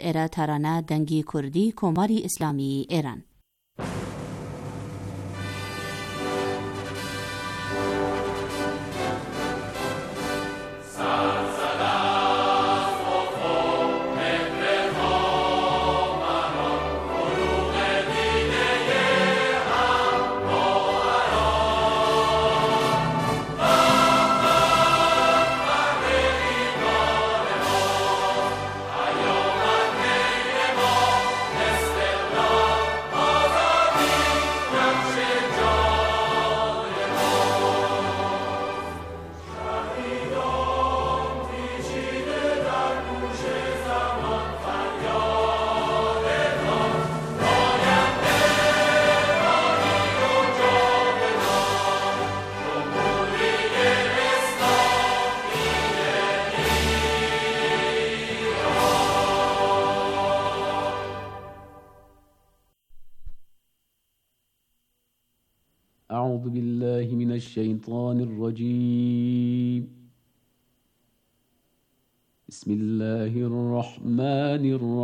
ایره ترانه دنگی کردی کماری اسلامی ایران. أعوذ بالله من الشيطان الرجيم. بسم الله الرحمن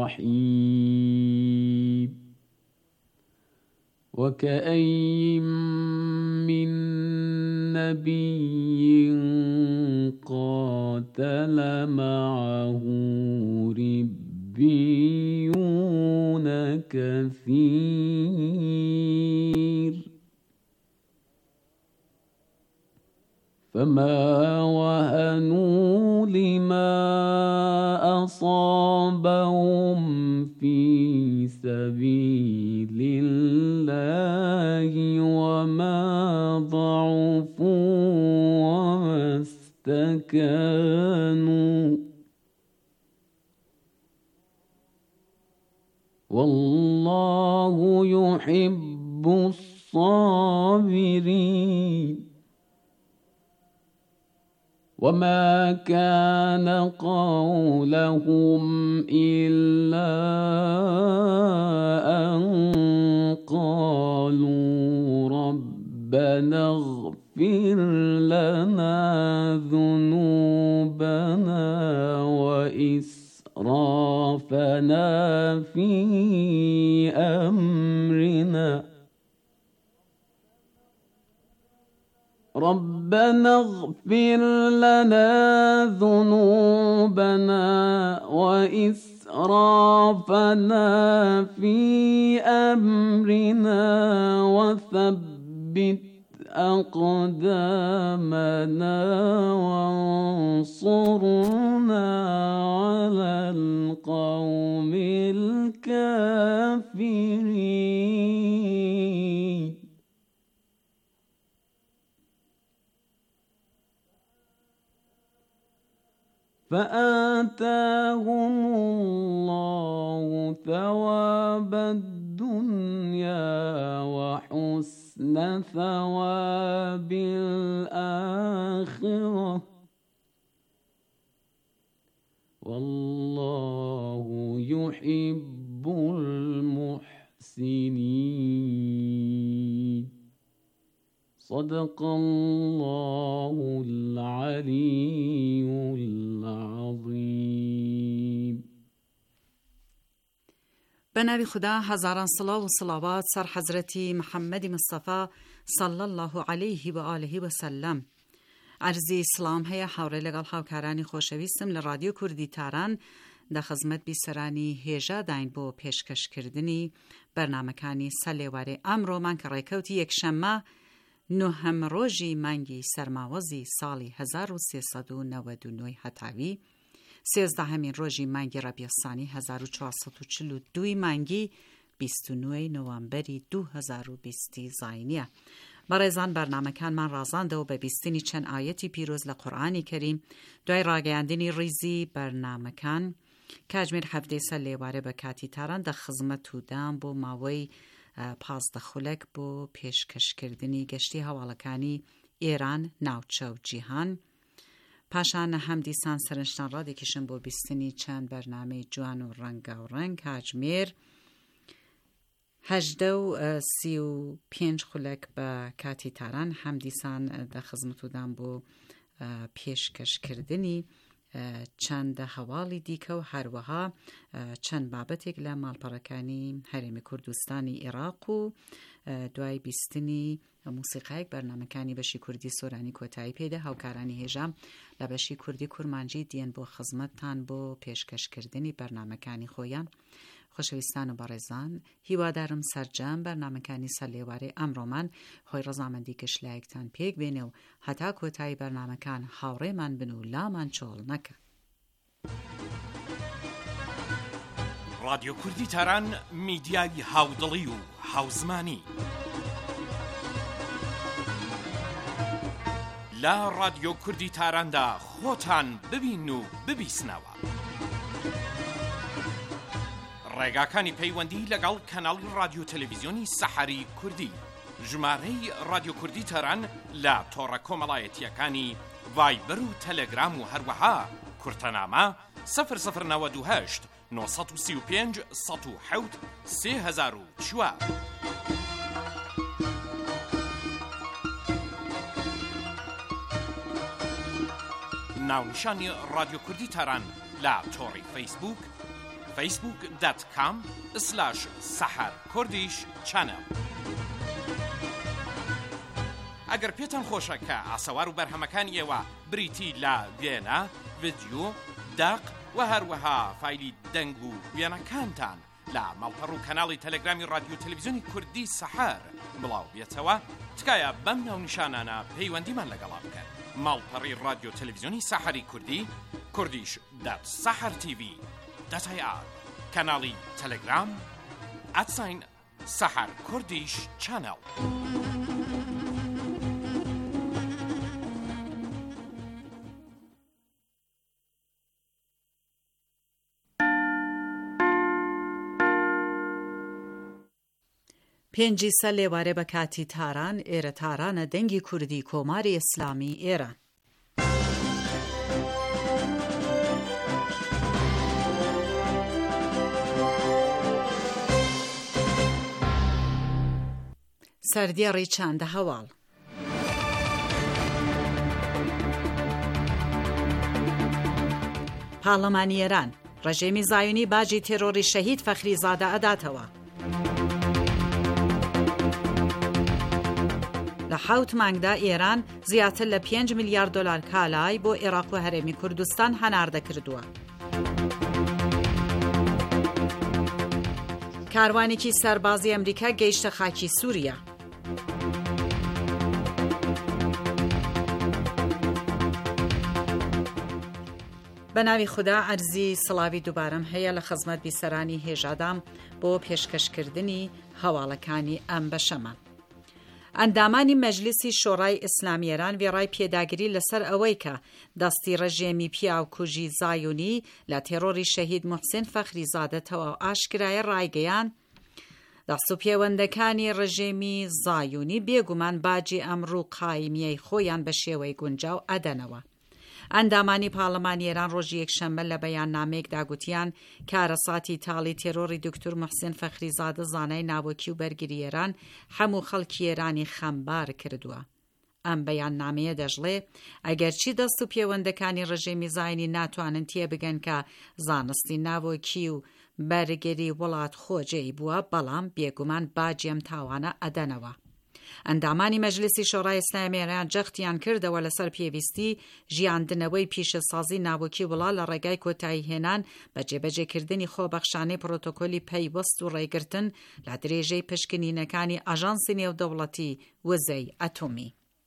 الرحيم. وكأي من نبي قاتل معه ربيون كثير فما وهنوا لما أصابهم في سبيل الله وما ضعفوا وما استكانوا والله يحب الصابرين. وما كان قولهم إلا أن قالوا ربنا اغفر لنا ذنوبنا وإسرافنا في أمرنا ربنا اغفر لنا ذنوبنا وإسرافنا في أمرنا وثبت أقدامنا وانصرنا على القوم الكافرين. فآتاهم الله ثواب الدنيا وحسن ثواب الآخرة والله يحب المحسنين. صدق الله العلي العظیم. به نام خدا هزاران صلوات و صلوات سر حضرت محمد مصطفی صلی الله علیه و آله و سلم. عرضی سلام هیا حوره لگل هاوکارانی خوشویستم لرادیو کردی تاران در خدمت بیسرانی هیجا داین بو پیشکش کردنی برنامه‌کانی سلیواری امرو من که ریکوتی یک شمه نهم روژی مانگی سرماوزی سالی 1399 هتاوی 13 روژی مانگی ربیع الثانی 1442 مانگی 29 نوامبری 2020 زاینیه. برای زن برنامه کن من رازانده و به بیستینی چند آیتی پیروز لقرآنی کریم دوی راگیاندینی ریزی برنامه کن که اجمیر هفته سلیواره بکاتی تران ده خزمت تودم بو ماوی پازده خولک بو پیشکش کردنی گشتی حوالکانی ایران ناوچو جیهان پاشان هم دیسان سرنشتان را دیکشن بو بیستنی چند برنامه جوان و رنگ و رنگ اجمیر 835 خولک با کاتی تاران هم دیسان ده خزمت تودم بو پیشکش کردنی چەند هەواڵی دیکە و هەروەها چەند بابەتێک لە ماڵپەڕەکانی هەرێمی کوردستانی عێراق و دوای بیستنی موسیقایەک بەرنامەکانی بەشی کوردی سۆرانی کۆتایی پێدا هاوکارانی هێژام لە بەشی کوردی کورمانجی دیێن بۆ خزمەتتان بۆ پێشکەشکردنی بەرنامەکانی خۆیان. خۆشەویستان و بەڕێزان، هیوادارم سەرجەم بەرنامەکانی سەر لێوارەی ئەمڕۆمان خۆی ڕەزامەندی گەشتلایەکتان پێک بێنێ و هەتا کۆتایی بەرنامەکان هاوڕێمان بن و لامان چۆڵ نەکە. رادیۆ کوردی تاران میدیای هاودڵی و هاوزمانی لە رادیۆ کوردی تاراندا خۆتان ببین و ببیسنەوە. ڕێگاکانی پەیوەندی لەگەڵ کەناڵی رادیۆ تەلەڤیزیۆنی سەحەری کوردی، ژمارەی رادیۆ کوردی تاران لە تۆڕە کۆمەڵایەتیەکانی ڤایبەر و تەلەگرام و هەروەها کورتەنامە 0098 935 107 3004. ناونیشانی رادیۆ کوردی تاران لە تۆڕی فەیسبوک facebook.com/saharkurdish channel. ئەگەر پێتان خۆشە کە ئاسەوار و بەرهەمەکانی ئێوە بریتی لە وێنە، ڤیدیۆ، داق و هەروەها فایلی دەنگ و وێنەکانتان لە ماڵپەڕ و کەناڵی تەلەگرامی رادیۆ تەلەڤیزیۆنی کوردی سەحەر بڵاو بێتەوە، تکایە بەم ناونیشانانە پەیوەندیمان لەگەڵا بکەن. ماڵپەڕی رادیۆ تەلەڤیزیۆنی سەحەری کوردی kurdish.sahartv.ir، کەناڵی تەلەگرام @saharkurdish channel. پێنجی سەر لێوارێ بە کاتی تاران، ئێرە تارانە دەنگی کوردی کۆماری ئیسلامی ئێران. سەردێڕی چاندە هەواڵ. پاڵەمانی ئێران ڕژێمی زایونی باجی تێرۆری شەهید فەخریزادە ئەداتەوە. لە 7 مانگدا ئێران زیاتر لە 5 میلیارد دلار کالای بۆ عێراق و هەرێمی کوردستان هەناردە کردووە. کاروانێکی سەربازی ئەمریکا گەیشتە خاکی سووریا. بە ناوی خوددا ئەرزی سڵاوی دووبارەم هەیە لە خزمەت بیسەرانی هێژادام بۆ پێشکەشکردنی هەواڵەکانی ئەم بەشەمان. ئەندامانی مەجلیسی شۆڕای ئیسلامی ئێران وێڕای پێداگیری لەسەر ئەوەی کە دەستی ڕژێمی پیاوکوژی زایونی لە تێرۆری شەهید موحسین فەخریزادە تەواو ئاشکرایە ڕایگەیان دەست و پەیوەندەکانی ڕژێمی زایونی بێگومان باجی ئەمڕوو قایمیەی خۆیان بە شێوەی گونجاو ئەدەنەوە. ئەندامانی پاڵەمانی ئێران ڕۆژی یەکشەممە لە بەیاننامەیەکدا گوتیان کارەساتی تاڵی تێرۆری دکتۆر موحسین فەخریزادە زانای ناوەکی و بەرگری ئێران هەموو خەڵکی ئێرانی خەمبار کردووە. ئەم بەیاننامەیە دەژڵێ ئەگەرچی دەست و پەیوەندەکانی ڕژێمی زاینی ناتوانن تێبگەن کە زانستی ناوەکی و بەرگری وڵات خۆجێی بووە، بەڵام بێگومان باجی ئەم تاوانە ئەدەنەوە. ئەندامانی مەجلیسی شۆڕای ئیسلامی ئێران جەختیان کردەوە لەسەر پێویستی ژیاندنەوەی پیشەسازی ناوەکی وڵات لە ڕێگای کۆتایی هێنان بە جێبەجێکردنی خۆبەخشانەی پڕۆتۆکۆلی پەیوەست و ڕێگرتن لە درێژەی پشکنینەکانی ئاژانسی نێودەوڵەتی وزەی ئەتۆمی.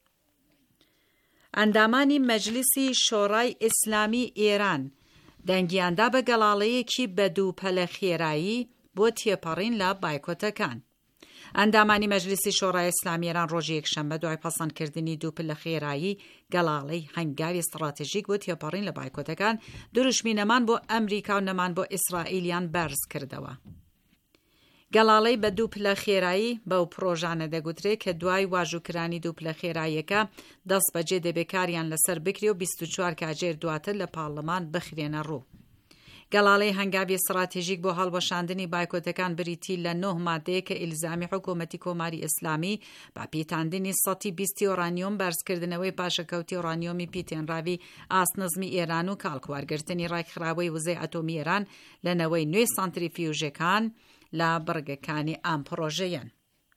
ئەندامانی مەجلیسی شۆڕای ئیسلامی ئێران دەنگیاندا بە گەڵاڵەیەکی بە دووپەلە خێرایی بۆ تێپەڕین لە بایکۆتەکان. ئەندامانی مەجلیسی شۆڕای ئیسلامی ئێران ڕۆژی یەکشەممە دوای پەسەندکردنی دووپلە خێرایی گەڵاڵەی هەنگاوی استراتیژیک بۆ تێپەڕین لە بایکۆتەکان دروشمینەمان بۆ ئەمریکا و نەمان بۆ ئیسرائیلیان بەرز کردەوە. گەڵاڵەی بە دووپلە خێرایی بەو پرۆژانە دەگوترێت کە دوای واژووکرانی دووپلە خێراییەکە دەست بەجێ دەبێکاریان لەسەر بکری و 24 کاتژێر دواتر لە پاڵەمان بخرێنە ڕوو. گەڵاڵەی هەنگاوی استراتیژیک بۆ هەڵوەشاندنی بایکۆتەکان بریتی لە 9 مادەیە کە ئیلزامی حکوومەتی کۆماری ئیسلامی بە پیتاندنی 20 ئۆرانیۆم بەرزکردنەوەی پاشەکەوتی ئۆرانیۆمی پیتێنراوی ئاسنزمی ئێران و کاڵکوارگرتنی ڕێکخراوەی وزەی ئەتۆمی ئێران لەنەوەی نوێی سانتریفیوژەکان لە بڕگەکانی ئەم پرۆژەیەن.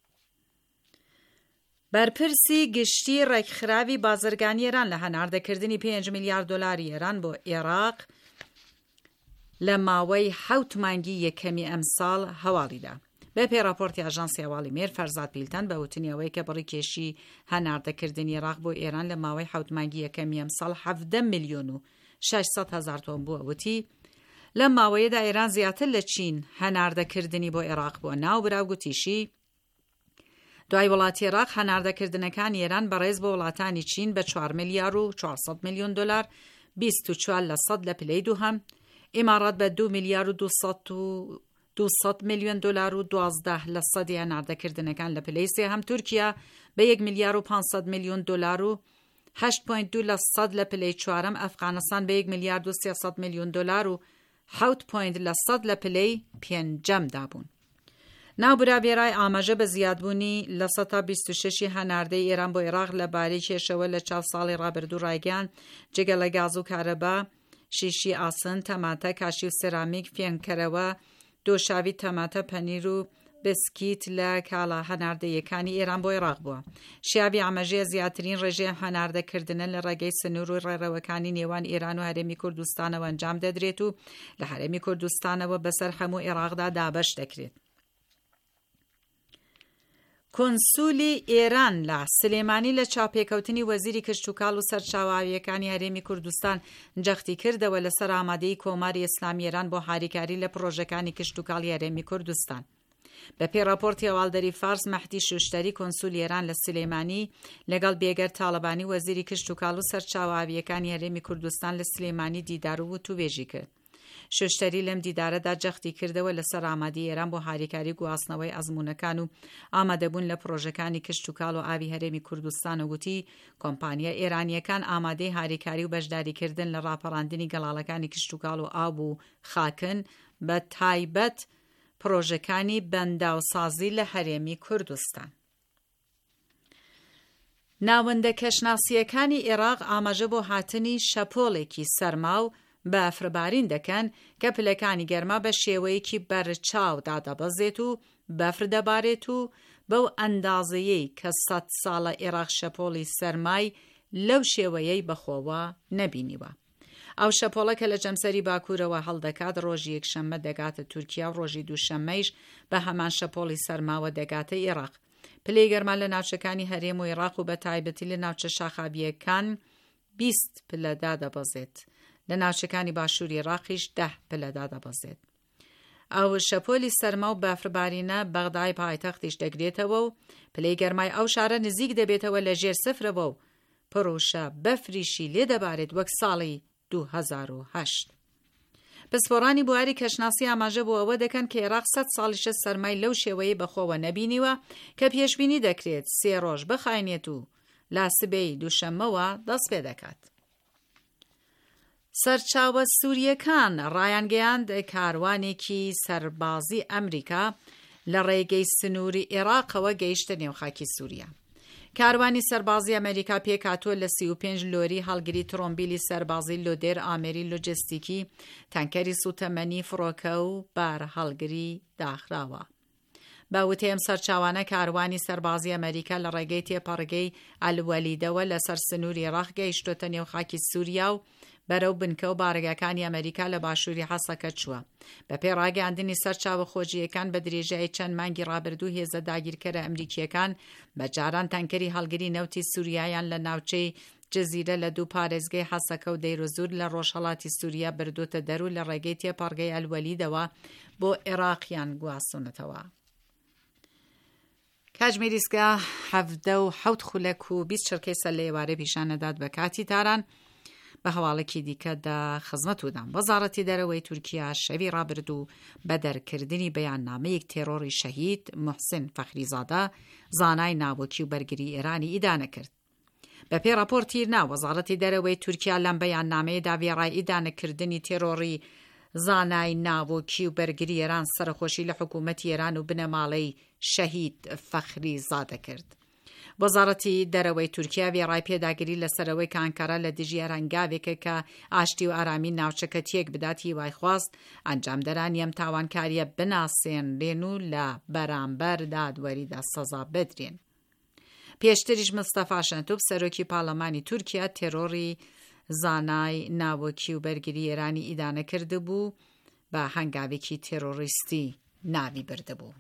بەرپرسی گشتی ڕێکخراوی بازرگانی ئێران لە هەناردەکردنی 5 میلیارد دلاری ئێران بۆ عێراق لە ماوەی 7 مانگی یەکەمی ئەم ساڵ هەواڵیدا. بە پێی راپۆرتی ئاژانسی هەواڵی مێر، فەرزاد پیلتەن بە وتنیەوەی کە بڕیکێشی هەناردەکردنی عێراق بۆ ئێران لە ماوەی 7 مانگی یەکەمی ئەم ساڵ 17 میلیۆن و 600 هەزار تۆن بووە. وتی لە ماوەیەدا ئێران زیاتر لە چین هەناردەکردنی بۆ عێراق بۆ ناو برا و گوتیشی دوای وڵاتی عێراق هەناردەکردنەکانی ئێران بەڕێز بۆ وڵاتانی چین بە 4 میلیارد و 400 میلیۆن دلار، 24% لە پلەی دووهەم، ئیمارات بە 2 میلیارد و 200 میلیۆن دلار و 12% هەناردەکردنەکان لە پلەی سێهەم، تورکیا بە 1 میلیارد و 500 میلیۆن دلار و 8.2% لە پلەی چوارەم، ئەفغانستان بە 1 میلیارد و 300 میلیۆن دلار و 7.1% لە پلەی پێنجەمدا بوون. ناوبرابێرای ئاماژە بە زیادبوونی لە 126 هەناردەی ئێران بۆ عێراق لەبارەی کێشەوە لە 4 ساڵی ڕابردوو ڕایگەیاند، جێگە لە گاز و کارەبا، شیشی ئاسن، تەماتە، کاشی و سێرامیک، فێنکەرەوە، دۆشاوی تەماتە، پەنیر و بسکیت لە کاڵا هەناردەیەکانی ئێران بۆ عێراق بووە. شیاوی ئاماژەیە زیاترین ڕێژەیە هەناردەکردنە لە ڕێگەی سنوور و ڕێڕەوەکانی نێوان ئێران و هەرێمی کوردستانەوە ئەنجام دەدرێت و لە هەرێمی کوردستانەوە بەسەر هەموو عێراقدا دابەش دەکرێت. کۆنسولی ئێران لە سلێمانی لە چاپێکەوتنی وەزیری کشتوکاڵ و سەرچاواییەکانی هەرێمی کوردستان جەختی کردەوە لەسەر ئامادەی کۆماری ئیسلامی ئێران بۆ هاریکاری لە پرۆژەکانی کشتوکاڵی هەرێمی کوردستان. بە پێی راپۆرتی هەواڵدەری فارس، مەحدی شوشتەری کۆنسولی ئێران لە سلێمانی لەگەڵ بێگەر تاڵەبانی وەزیری کشتوکاڵ و سەرچاواییەکانی هەرێمی کوردستان لە سلێمانی دیدار و وتووێژی کرد. شوشتەری لەم دیدارەدا جەختی کردەوە لەسەر ئامادەی ئێران بۆ هاریکاری گواستنەوەی ئەزموونەکان و ئامادەبوون لە پرۆژەکانی کشتوکاڵ و ئاوی هەرێمی کوردستان و گوتی کۆمپانیا ئێرانیەکان ئامادەی هاریکاری و بەشداریکردن لە ڕاپەڕاندنی گەڵاڵەکانی کشتوکاڵ و ئاو و خاکن، بە تایبەت پرۆژەکانی بەنداوسازی لە هەرێمی کوردستان. ناوەندە کەشناسیەکانی عێراق ئاماژە بۆ هاتنی شەپۆڵێکی سەرما و بەفربارین دەکەن کە پلەکانی گەرما بە شێوەیەکی بەرچاو دادەبەزێت و بەفر دەبارێت و بەو ئەندازەیەی کە 100 ساڵە عێراق شەپۆڵی سەرمای لەو شێوەیەی بەخۆوە نەبینیوە. ئەو شەپۆڵە کە لە جەمسەری باکوورەوە هەڵدەکات ڕۆژی یەکشەممە دەگاتە تورکیا و ڕۆژی دووشەممەیش بە هەمان شەپۆڵی سەرماوە دەگاتە عێراق. پلەی گەرما لە ناوچەکانی هەرێم و عێراق و بە تایبەتی لە ناوچە شاخابیەکان 20 پلەدا دەبەزێت. لە ناوچەکانی باشووری عێراقیش 10 پلەدا دەبەزێت. ئەو شەپۆلی سەرما و بەفربارینە بەغدای پایتەختیش دەگرێتەوە و پلەی گەرمای ئەو شارە نزیک دەبێتەوە لە ژێر سفرەوە و پڕۆشە بەفریشی لێ دەبارێت وەک ساڵی 2008. پسپۆڕانی بواری کەشناسی ئاماژە بۆ ئەوە دەکەن کە عێراق 100 ساڵیشە سەرمای لەو شێوەیە بەخۆوە نەبینیوە کە پێشبینی دەکرێت 3 ڕۆژ بخاینێت و لا سبەی دووشەممەوە دەست پێ دەکات. سەرچاوە سووریەکان ڕایانگەیاند کاروانێکی سەربازی ئەمریکا لە ڕێگەی سنووری عێراقەوە گەیشتە نێوخاکی سووریا. کاروانی سەربازی ئەمریکا پێکاتوە لە 35 لۆری هەڵگری ترۆمبیلی سەربازی لۆدێر ئامێری لۆجستیکی، تانکەری سوتەمەنی فڕۆکە و بار هەڵگری داخراوە. بە وتەی ئەم سەرچاوانە کاروانی سەربازی ئەمریکا لە ڕێگەی تێپەڕگەی ئەلوەلیدەوە لەسەر سنووری عێراق گەیشتۆتە نێوخاکی سووریا و بەرەو بنکە و بارگەکانی ئەمریکا لە باشووری حەسەکە چووە. بە پێی ڕاگەاندنی سەرچاوە خۆجیەکان بە درێژایی چەند مانگی ڕابردوو هێزە داگیرکەرە ئەمریکیەکان بە جاران تانکەری هەڵگری نەوتی سووریایان لە ناوچەی جەزیرە لە دوو پارێزگای حەسەکە و دەیرۆزور لە ڕۆژهەڵاتی سووریا بردوتە دەرو لە ڕێگەی تێپەڕگەی ئەلوەلیدەوە بۆ عێراقیان گواستونەتەوە. کاتژمێریسکە 77 خولەک و 20 چرکەی سەر لە ئێوارە پیشانەدات بە کاتی تاران. بە هەواڵێکی دیکەدا خزمەتودان وەزارەتی دەرەوەی تورکیا شەوی ڕابردوو بە دەرکردنی بەیاننامەیەک تێرۆری شەهید محسن فەخریزادە زانای ناوەکی و بەرگری ئێرانی ئیدانە کرد. بە پێی راپۆرتی وەزارەتی دەرەوەی تورکیا لەم بەیاننامەیەدا وێڕای ئیدانەکردنی تێرۆری زانای ناوەکی و بەرگری ئێران سەرخۆشی لە حکوومەتی ئێران و بنەماڵەی شەهید فەخری زادە کرد. وەزارەتی دەرەوەی تورکیا وێڕای پێداگیری لەسەرەوەی کە ئەنکارا لە دژی ئەرهەنگاوێکە کە ئاشتی و ئارامی ناوچەکە تێک بدات هیوای خواست ئەنجامدەرانی ئەم تاوانکاریە بناسێنرێن و لە بەرامبەر دادوەریدا سەزا بدرێن. پێشتریش مستەفا شەنتوب سەرۆکی پاڵەمانی تورکیا تێرۆری زانای ناوەکی و بەرگری ئێرانی ئیدانە کرده بوو بە هەنگاوێکی تێرۆریستی ناوی بردەبوو.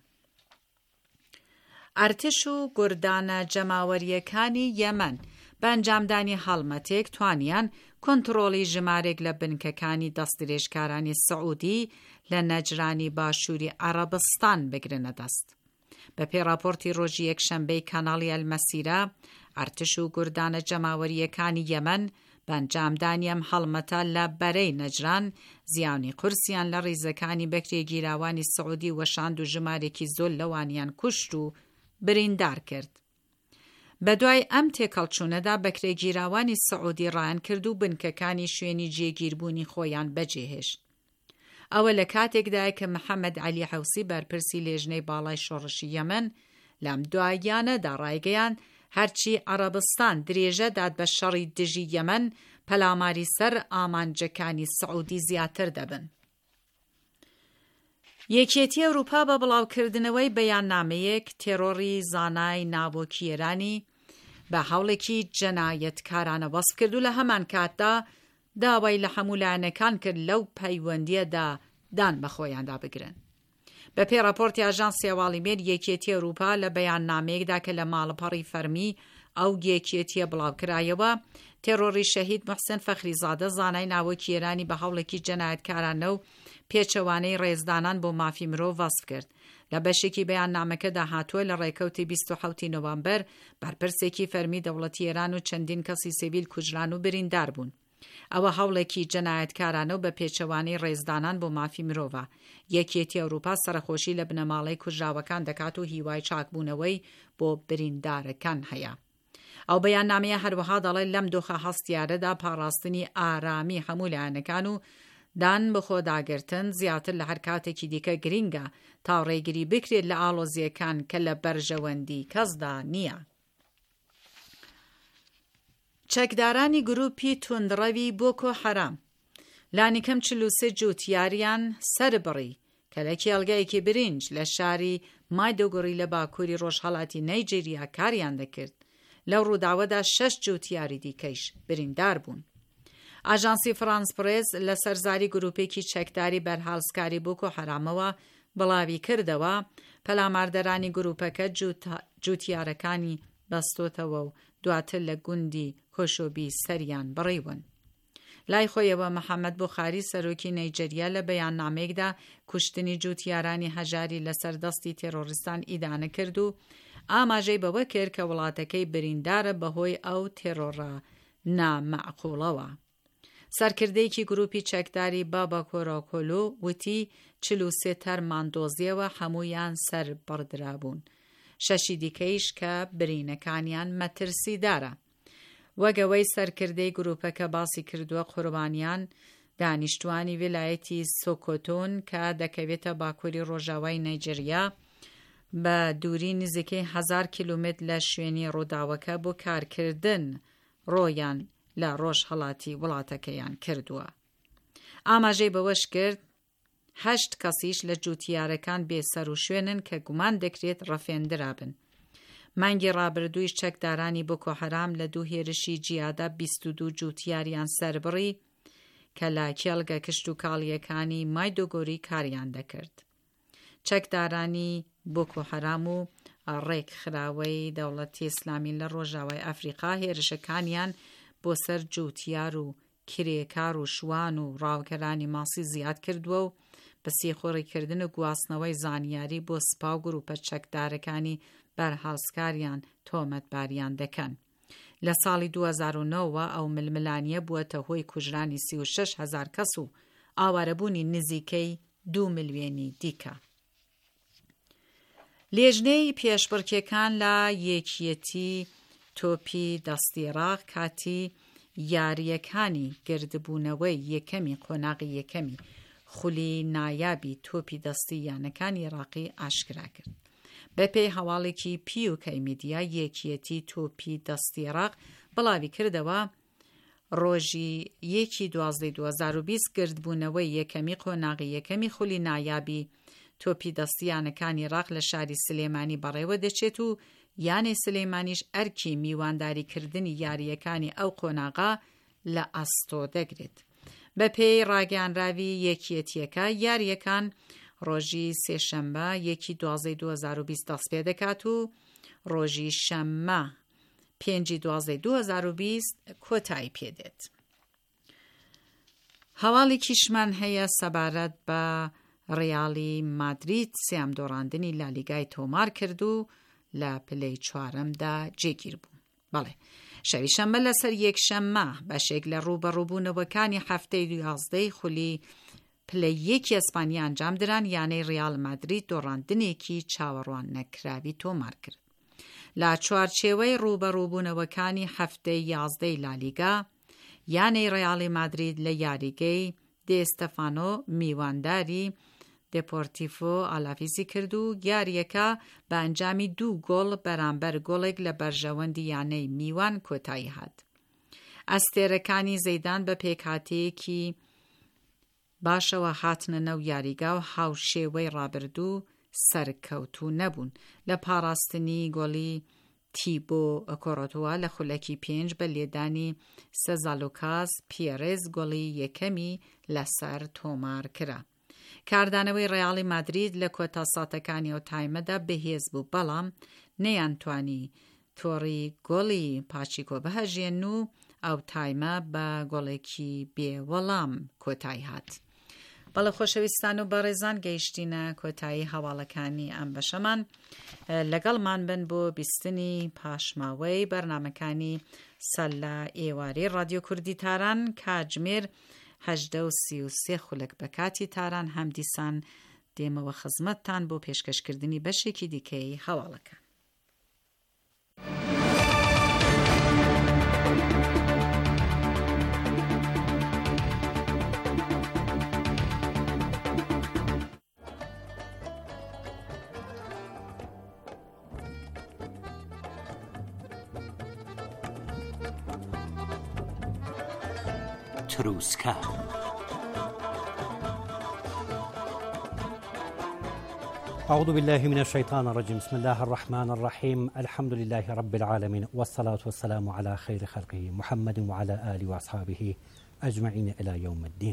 ئەرتش و گوردانە جەماوەریەکانی یەمەن بە ئەنجامدانی هەڵمەتێک توانیان کۆنتڕۆڵی ژمارێک لە بنکەکانی دەستدرێژکارانی سەعودی لە نەجرانی باشووری عەرەبستان بگرنە دەست. بە پێی راپۆرتی ڕۆژی یەکشەمبەی کاناڵی ئەلمەسیرە، ئەرتش و گوردانە جەماوەریەکانی یەمەن بە ئەنجامدانی ئەم هەڵمەتە لە بەرەی نەجران زیانی قورسیان لە ڕیزەکانی بەکرێگیراوانی سەعودی وەشاند و ژمارێکی زۆر لەوانیان کوشت و بریندار کرد. بەدوای ئەم تێکەڵچوونەدا بەکرێگیراوانی سەعودی ڕایان کرد و بنکەکانی شوێنی جێگیربوونی خۆیان بەجێهێشت. ئەوە لە کاتێکدایە کە محەممەد عەلی حەوسی بەرپرسی لێژنەی باڵای شۆڕشی یەمەن لەم دواییانەدا ڕایگەیان هەرچی عەرەبستان درێژە داد بە شەڕی دژی یەمەن پەلاماری سەر ئامانجەکانی سەعودی زیاتر دەبن. یەکێتی ئەوروپا بە بڵاوکردنەوەی بەیاننامەیەک تێرۆری زانای ناوەکی ئێرانی بە هەوڵێکی جەنایەتکارانە وەسف کرد و لە هەمان کاتدا داوای لە هەموو لایەنەکان کرد لەو پەیوەندیەدا دان بە خۆیاندا بگرن. بە پێی راپۆرتی ئاژانسی هەواڵی مێر یەکێتی ئەوروپا لە بەیاننامەیەکدا کە لە ماڵپەڕی فەرمی ئەو یەکێتیە بڵاوکرایەوە تێرۆری شەهید موحسین فەخریزادە زانای ناوەکی ئێرانی بە هەوڵێکی جەنایەتکارانە و پێچەوانەی ڕێزدانان بۆ مافی مرۆڤ وەسف کرد. لە بەشێکی بەیاننامەکەدا هاتووە لە ڕێکەوتی 27 نۆڤەمبەر بەرپرسێکی فەرمی دەوڵەتی ئێران و چەندین کەسی سیڤیل کوژران و بریندار بوون. ئەوە هەوڵێکی جەنایەتکارانە و بە پێچەوانەی ڕێزدانان بۆ مافی مرۆڤە. یەکێتی ئەوروپا سەرخۆشی لە بنەماڵەی کوژراوەکان دەکات و هیوای چاکبوونەوەی بۆ بریندارەکان هەیە. ئەو بەیاننامەیە هەروەها دەڵێت لەم دۆخە هەستیارەدا پاڕاستنی ئارامی هەموو لایەنەکان و دان بەخۆداگرتن زیاتر لە هەر کاتێکی دیکە گرینگە تا ڕێگری بکرێت لە ئاڵۆزیەکان کە لە بەرژەوەندی کەسدا نییە. چەکدارانی گروپی توندڕەوی بۆکۆ حەرام لانیکەم 43 جوتیاریان سەربڕی کە لە کێڵگایەکی برنج لە شاری مایدۆگۆری لە باکووری ڕۆژهەڵاتی نایجێریا کاریان دەکرد. لەو ڕووداوەدا 6 جوتیاری دیکەیش بریندار بوون. ئاژانسی فرانس پرێس لە سەرزاری گروپێکی چەکداری بەرهەڵسکاری بۆکۆ حەرامەوە بڵاوی کردەوە پەلاماردەرانی گروپەکە جوتیارەکانی بەستۆتەوە و دواتر لە گوندی کۆشۆبی سەریان بڕیون. لای خۆیەوە محەممەد بوخاری سەرۆکی نایجێریا لە بەیاننامەیەکدا کوشتنی جوتیارانی هەژاری لەسەر دەستی تێرۆریستان ئیدانە کرد و ئاماژەی بەوە کرد کە وڵاتەکەی بریندارە بەهۆی ئەو تێرۆڕە نامەعقوڵەوە. سەرکردەیەکی گروپی چەکداری بابا کۆراکۆلۆ وتی 43 تەرماندۆزیەوە هەمویان سەر بڕدرابوون. 6 دیکەیش کە برینەکانیان مەترسیدارە. وەگەوەی سەرکردەی گروپەکە باسی کردووە قوربانیان دانیشتوانی ویلایەتی سۆکۆتۆن کە دەکەوێتە باکووری ڕۆژاوای نایجێریا بە دووری نزیکەی 1000 کیلومتر لە شوێنی ڕووداوەکە بۆ کارکردن ڕۆیان لە ڕۆژهەڵاتی وڵاتەکەیان کردووە. ئاماژەی بەوەش کرد 8 کەسیش لە جوتیارەکان بێسەر و شوێنن کە گومان دەکرێت ڕەفێندرابن. مانگی ڕابردوویش چەکدارانی بۆکۆ حەرام لە دوو هێرشی جیادا 22 جوتیاریان سەربڕی کە لە کێڵگە کشت و کاڵیەکانی مایدۆگۆری کاریان دەکرد. چەکدارانی بۆکۆ حەرام و ڕێکخراوەی دەوڵەتی ئیسلامی لە ڕۆژاوای ئەفریقا هێرشەکانیان بۆ سەر جوتیار و کرێکار و شوان و ڕاوکەرانی ماسی زیاد کردووە و بە سێخۆڕیکردن و گواستنەوەی زانیاری بۆ سپا و گروپە چەکدارەکانی بەرهەڵسکاریان تۆمەتباریان دەکەن. لە ساڵی 2009 ئەو ململانیە بووەتە هۆی کوژرانی 36,000 کەس و ئاوارەبوونی نزیکەی 2 ملیۆنی دیکە. لێژنەی پێشبڕکێکان لە یەکیەتی تۆپی دەستیڕاق کاتی یاریەکانی گردبوونەوەی یەکەمی قۆناغی یەکەمی خولی نایابی تۆپی دەستی یانەکانی عێراقی ئاشکرا کرد. بەپێی هەواڵێکی پیوکەی میدیا یەکیەتی تۆپی دەستی عێراق بڵاوی کردەوە ڕۆژی 1/12/2020 گردبوونەوەی یەکەمی قۆناغی یەکەمی خولی نایابی تۆپی دەستیانەکانی عێراق لە شاری سلێمانی بەڕێوە دەچێت و یانێ سلێمانیش ئەرکی میوانداریکردنی یاریەکانی ئەو قۆناغا لە ئەستۆ دەگرێت. بەپێی ڕاگەیاندراوی یەکیەتیەکە یاریەکان ڕۆژی سێشەممە 1/12/2020 دەست پێ دەکات و ڕۆژی شەممە 5/12/2020 کۆتایی پێدێت. هەواڵێکیشمان هەیە سەبارەت بە ڕیاڵی مادرید سیام دۆڕاندنی لالیگای تۆمار کرد و لە پلەی چوارەمدا جێگیر بوو. بەڵێ شەوی شەممە لەسەر یەکشەممە بەشێک لە ڕوبەڕووبوونەوەکانی هەفتەی 11 خولی پلەی یەکی ئەسپانیا ئەنجام دران یانەی ڕیاڵ مادرید دۆڕاندنێکی چاوەڕوان نەکراوی تۆمار کرد. لە چوارچێوەی ڕوبەڕووبوونەوەکانی هەفتەی 11 لالیگا یانەی ڕیاڵی مادرید لە یاریگەی دێستەفانۆ میوانداری دپۆرتیفۆ ئالافیزی کرد و یاریەکە بە ئەنجامی 2 گۆڵ بەرامبەر گۆڵێک لە بەرژەوەندی یانەی میوان کۆتایی هات. ئەستێرەکانی زەیدان بە پێکهاتەیەکی باشەوە هاتنە نەو یاریگا و هاوشێوەی ڕابردوو سەرکەوتوو نەبوون لە پاراستنی گۆڵی تیبۆ کۆڕۆتووە لە خولەکی 5 بە لێدانی سەزالۆکاس پیێرێز گۆڵی یەکەمی لەسەر تۆمار کرا. کاردانەوەی ڕیاڵی مادرید لە کۆتا ساتەکانی ئەو تایمەدا بەهێز بوو بەڵام نەیانتوانی تۆڕی گۆڵی پاچیکۆ بەهەژێن و ئەو تایمە بە گۆڵێکی بێوەڵام کۆتایی هات. بەڵێ خۆشەویستان و بەڕێزان گەیشتینە کۆتایی هەواڵەکانی ئەم بەشەمان. لەگەڵمان بن بۆ بیستنی پاشماوەی بەرنامەکانی سەلە ئێوارەی رادیۆ کوردی تاران کاتژمێر 8:33 خولەک بە کاتی تاران هەم دیسان دێمەوە خزمەتتان بۆ پێشکەشکردنی بەشێکی دیکەی هەواڵەکە. تروسکە. أعوذ بالله من الشيطان الرجيم. بسم الله الرحمن الرحيم. الحمد لله رب العالمين والصلاة والسلام على خير خلقه محمد وعلى آله وأصحابه أجمعين إلى يوم الدين.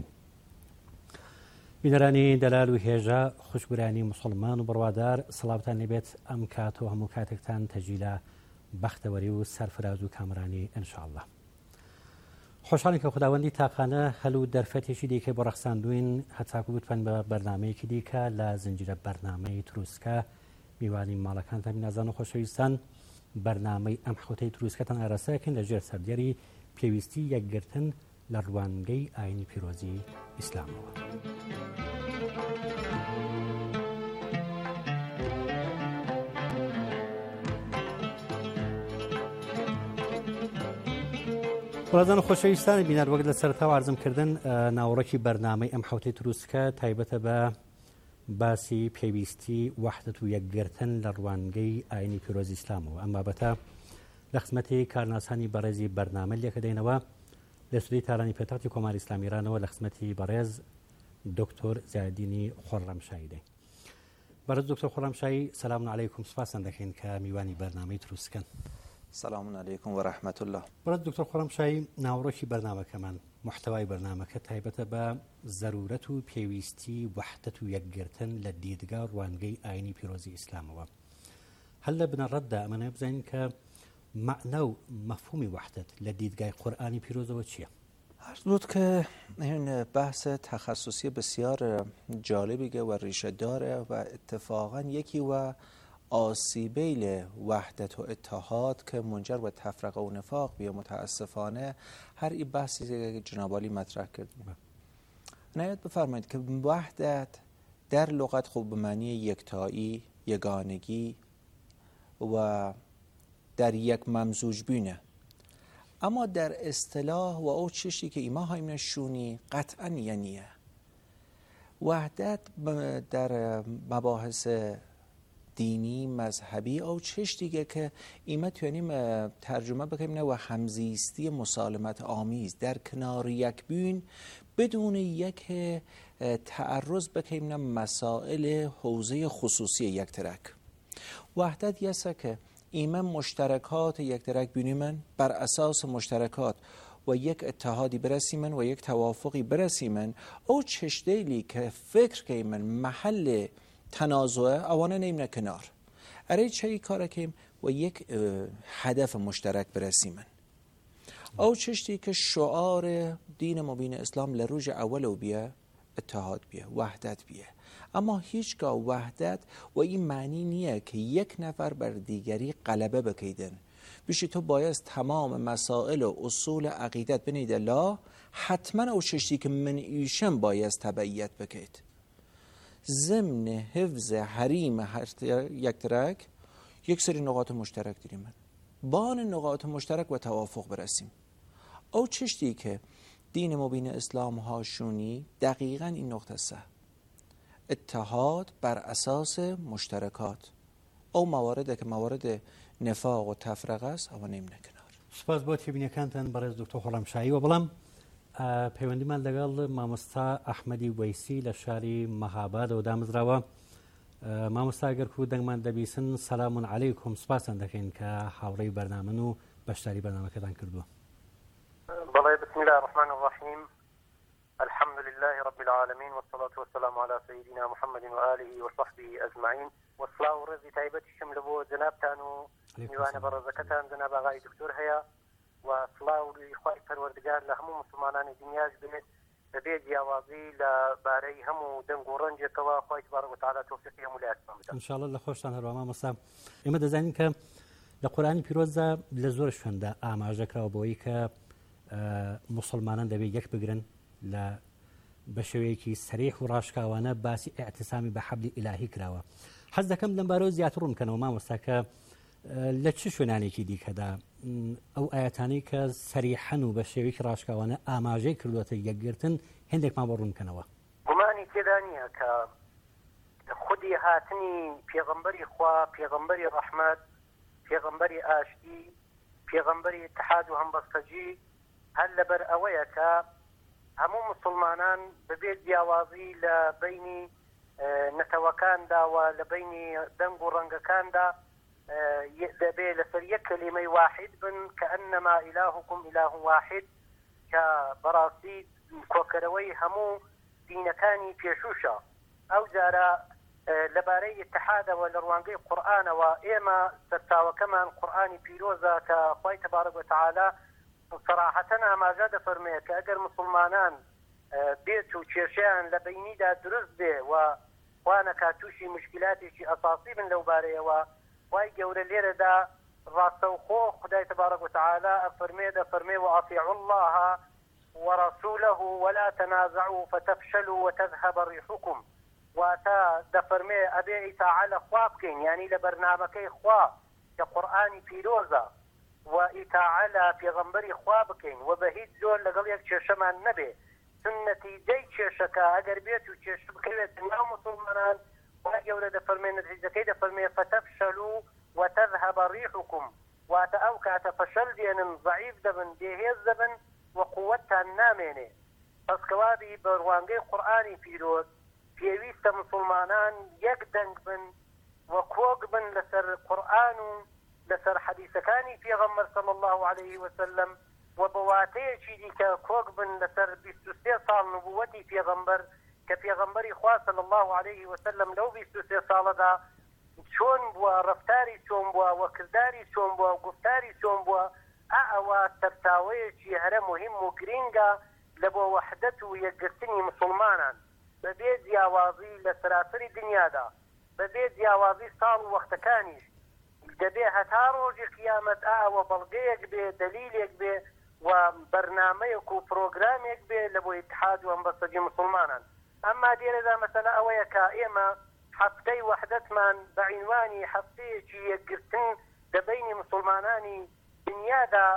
بنراني دلال وهيجا خوشبراني مسلمان وبروادار صلابتان نبيت أمكات وهمكاتكتان تجيلا بختوري وسرفراز وكامراني إن شاء الله. خوشحالین که خداوندی تاقانه هلو درفتشی دیگه با رخصاندوین حتی که بودن به برنامه که دیگه لازنجیر برنامه تروسکه میوانی مالکان تامین ازان خوشویستان برنامه امحوته تروسکه تن ارسه کن لجر سردیاری پیوستی یک گرتن لروانگی آینی پیروزی اسلام بەڵێزان خۆشەویستانی بینەر وەک لە سەرەتاوە عەرزم کردن ناوەڕۆکی بەرنامەی ئەم حەوتەی تروسکە تایبەتە بە باسی پێویستی وەحدەت و یەکگرتن لە ڕوانگەی ئاینی پیرۆزی ئیسلامەوە. ئەم بابەتە لە خزمەتی کارناسانی بەڕێزی بەرنامە لێکەدەینەوە لە سودەی تارانی پێتەختی کۆماری ئیسلامی ئیرانەوە لە خزمەتی بەڕێز دکتۆر زیادینی خۆڕەمشایی دەین. بەڕێز دکتۆر خۆڕەمشایی سەلام عەلەیکم، سوپاسان دەکەین کە میوانی بەرنامەی تروسکەن. سلام علیکم و رحمت الله. برات دکتۆر خۆڕەمشایی ناوەڕۆکی بەرنامەکەمان محتەوای بەرنامەکە تایبەتە بە زەرورەت و پێویستی وەحدەت و یەکگرتن لە دیدگا ڕوانگەی ئاینی پیرۆزی ئیسلامەوە. هەل لە بنەڕەتدا ئەمەنە بزانین کە معنە و مەفهومی وەحدەت لە دیدگای قورئانی پیرۆزەوە چییە؟ عرض بود که این بحث تخصصی بسیار جالبیه و ریشه داره و اتفاقا یکی و آسیبیل وحدت و اتحاد که منجر به تفرقه و نفاق بیه متاسفانه هر این بحثی که جناب عالی مطرح کردیم. عنایت بفرمایید که وحدت در لغت خوب به معنی یکتایی، یگانگی و در یک ممزوج بینه، اما در اصطلاح و او چیزی که ایما های نشونی قطعا یعنیه وحدت در مباحث دینی مذهبی او چش دیگه که ایمه توانیم ترجمه بکنیم و همزیستی مسالمت آمیز در کنار یک بین بدون یک تعرض بکنیم مسائل حوزه خصوصی یک ترک. وحدت یسه که ایمه مشترکات یک ترک بینیمن بر اساس مشترکات و یک اتحادی برسیمن و یک توافقی برسیمن او چشدیلی که فکر که من محل تنازعه اوانه نیمن کنار اره چه کاره که و یک هدف مشترک برسیمن او چشتی که شعار دین مبین اسلام لروج اول و بیه اتحاد بیه وحدت بیه اما هیچگاه وحدت و این معنی نیه که یک نفر بر دیگری غلبه بکیدن بیشی تو باید تمام مسائل و اصول عقیدت بنید لا حتما او چشتی که من ایشم باید تبعیت بکید ضمن حفظ حریم یک ترک یک سری نقاط مشترک داریم من با آن نقاط مشترک و توافق برسیم او چشتی که دین مبین اسلام هاشونی دقیقا این نقطه سه اتحاد بر اساس مشترکات او موارده که موارد نفاق و تفرقه است او نیم نکنار سپاس بۆ تێبینیەکانتان بەڕێز دکتۆر خۆڕەمشایی و بەڵام پەیوەندیمان لەگەڵ مامۆستا ئەحمەدی وەیسی لە شاری مەهابادەوە دامەزراوە مامۆستا گەر و دەنگمان دەبیسن سەلامون عەلەیکم سپاسان دەکەین کە هاوڕێی بەرنامەن و بەشداری بەرنامەکەتان کردووە. بەڵێ بسم الله الرحمن الرحيم الحمد لله رب العالمين والصلاة والسلام على سيدنا محمد وآله وصحبه أجمعين والصلاة والرزي تايبتي شمل بو جنابتان وميوان برزكتان جناب آغاي دكتور هيا وصلاة ولخواهي پروردگار لهمو مسلمانان دنياش بنت ببيت جاوازي لباري همو دنگو رنجك وخواهي تبارك وتعالى توفيقي همو لأسلام إن شاء الله لخوشتان هەروە مامۆستا ئێمە دەزانین کە لە قورئانی پیرۆزدا لە زۆر شوێندا ئاماژەکراوە بۆی کە مسلمانان دەبێت یەک بگرن لە بە شێوەیەکی سەریح و ڕاشکاوانە باسی ئیعتیسامی بە حەبلی ئیلاهی کراوە. حەز دەکەم لەم بارەوە زیاتر ڕوون بکەنەوە مامۆستا کە لە چ شوێنانێکی دیکەدا ئەو ئاەتانەی کە سەریحەن و بە شێوەیەکی ڕاشکاوانە ئاماژەی کردووەتە یەکگرتن هێندێکمان بۆ ڕوون بکەنەوە. گومانی تێدا نییە کە خودی هاتنی پێغەمبەری خوا پێغەمبەری ڕەحمەت پێغەمبەری ئاشتی پێغەمبەری اتحاد و هەمبەستەجی هەر لەبەر ئەوەیە کە هەموو مسلمانان بەبێت جیاوازی لە بینی نەتەوەکاندا و لە بینی دەنگ و ڕەنگەکاندا دەبێ لەسەر یەک کەلیمەی واحد بن کە ئەنەما ئیلاهوکم ئیلاهٌ واحد کە بەڕاستی کۆکەرەوەی هەموو دینەکانی پێشووشە ئەو جارە لەبارەی اتحادەوە لە ڕوانگەی قورئانەوە ئێمە سەرچاوەکەمان قورئانی پیرۆزە کە خوای تەبارەک وتەعالە صراحەتەن ئاماژە دەفەرمێ کە ئەگەر مسلمانان بێت و کێشیان لە بینیدا دروست بێ و خوا نەکات تووشی مشکلاتێکی ئەساسی بن لەو بارەیەوە خوای گەورە لێرەدا ڕاستەوخۆ خدای تەبارەک وتەعالە دەفەرمێ وأطیعوا الله ورسوله ولا تنازعوا فتفشلوا وتذهب ريحكم واتە دەفەرمێ ئەبێ ئیتاعە لە خوا بکەین یعنی لە بەرنامەکەی خوا کە قورئانی پیرۆزە و ئیتاعە لە پێغەمبەری خوا بکەین و بە هیچ جۆر لەگەڵ یەک کێشەمان نەبێ نەتیجەی کێشەکە ئەگەر بێت و کێش بکەوێت ناو مسلمانان وای گەورە دەفەرمێ نەتیجەکەی دەفەرمێ فتەفشەلوا وتذهب ريحكم واتە ئەو کاتە فەشەل دێنن ضعیف دەبن بێهێز دەبن و قووەتتان نامێنێ پس کەوابی بە ڕوانگەی قورئانی پیرۆز پێویستە مسلمانان یەک دەنگ بن و کۆک بن لەسەر قورئان و لەسەر حەدیثەکانی پێغەمبەر صلی الله عليه وسلم و بەواتەیەکی دیکە کۆک بن لەسەر 23 ساڵ نبووەتی پێغەمبەر کە پێغەمبەری خوا صلی الله عليه وسلم لەو 23 ساڵەدا چۆن بووە ڕەفتاری چۆن بووە و کرداری چۆن بووە و گفتاری چۆن بووە ئەوە سەرچاوەیەکی هەرە مهم و گرینگە لە بۆ وەحدەت و یەکگرتنی مسلمانان بەبێ جیاوازی لە سەراسەری دنیادا بەبێ جیاوازی ساڵ و وەختەکانیش دەبێ هەتا ڕۆژی قیامەت ئەوە بەڵگەیەک بێ دەلیلێک بێ و بەرنامەیەک و پرۆگرامێک بێ لە بۆ ئیتحاد و هەمبەستگی مسلمانان ئەمما دێرەدا مەسەلە ئەوەیە کە ئێمە هەفتەی وەحدەتمان بە عنوانی هەفتەیەکی یەکگرتن دەبینی مسلمانانی دنیادا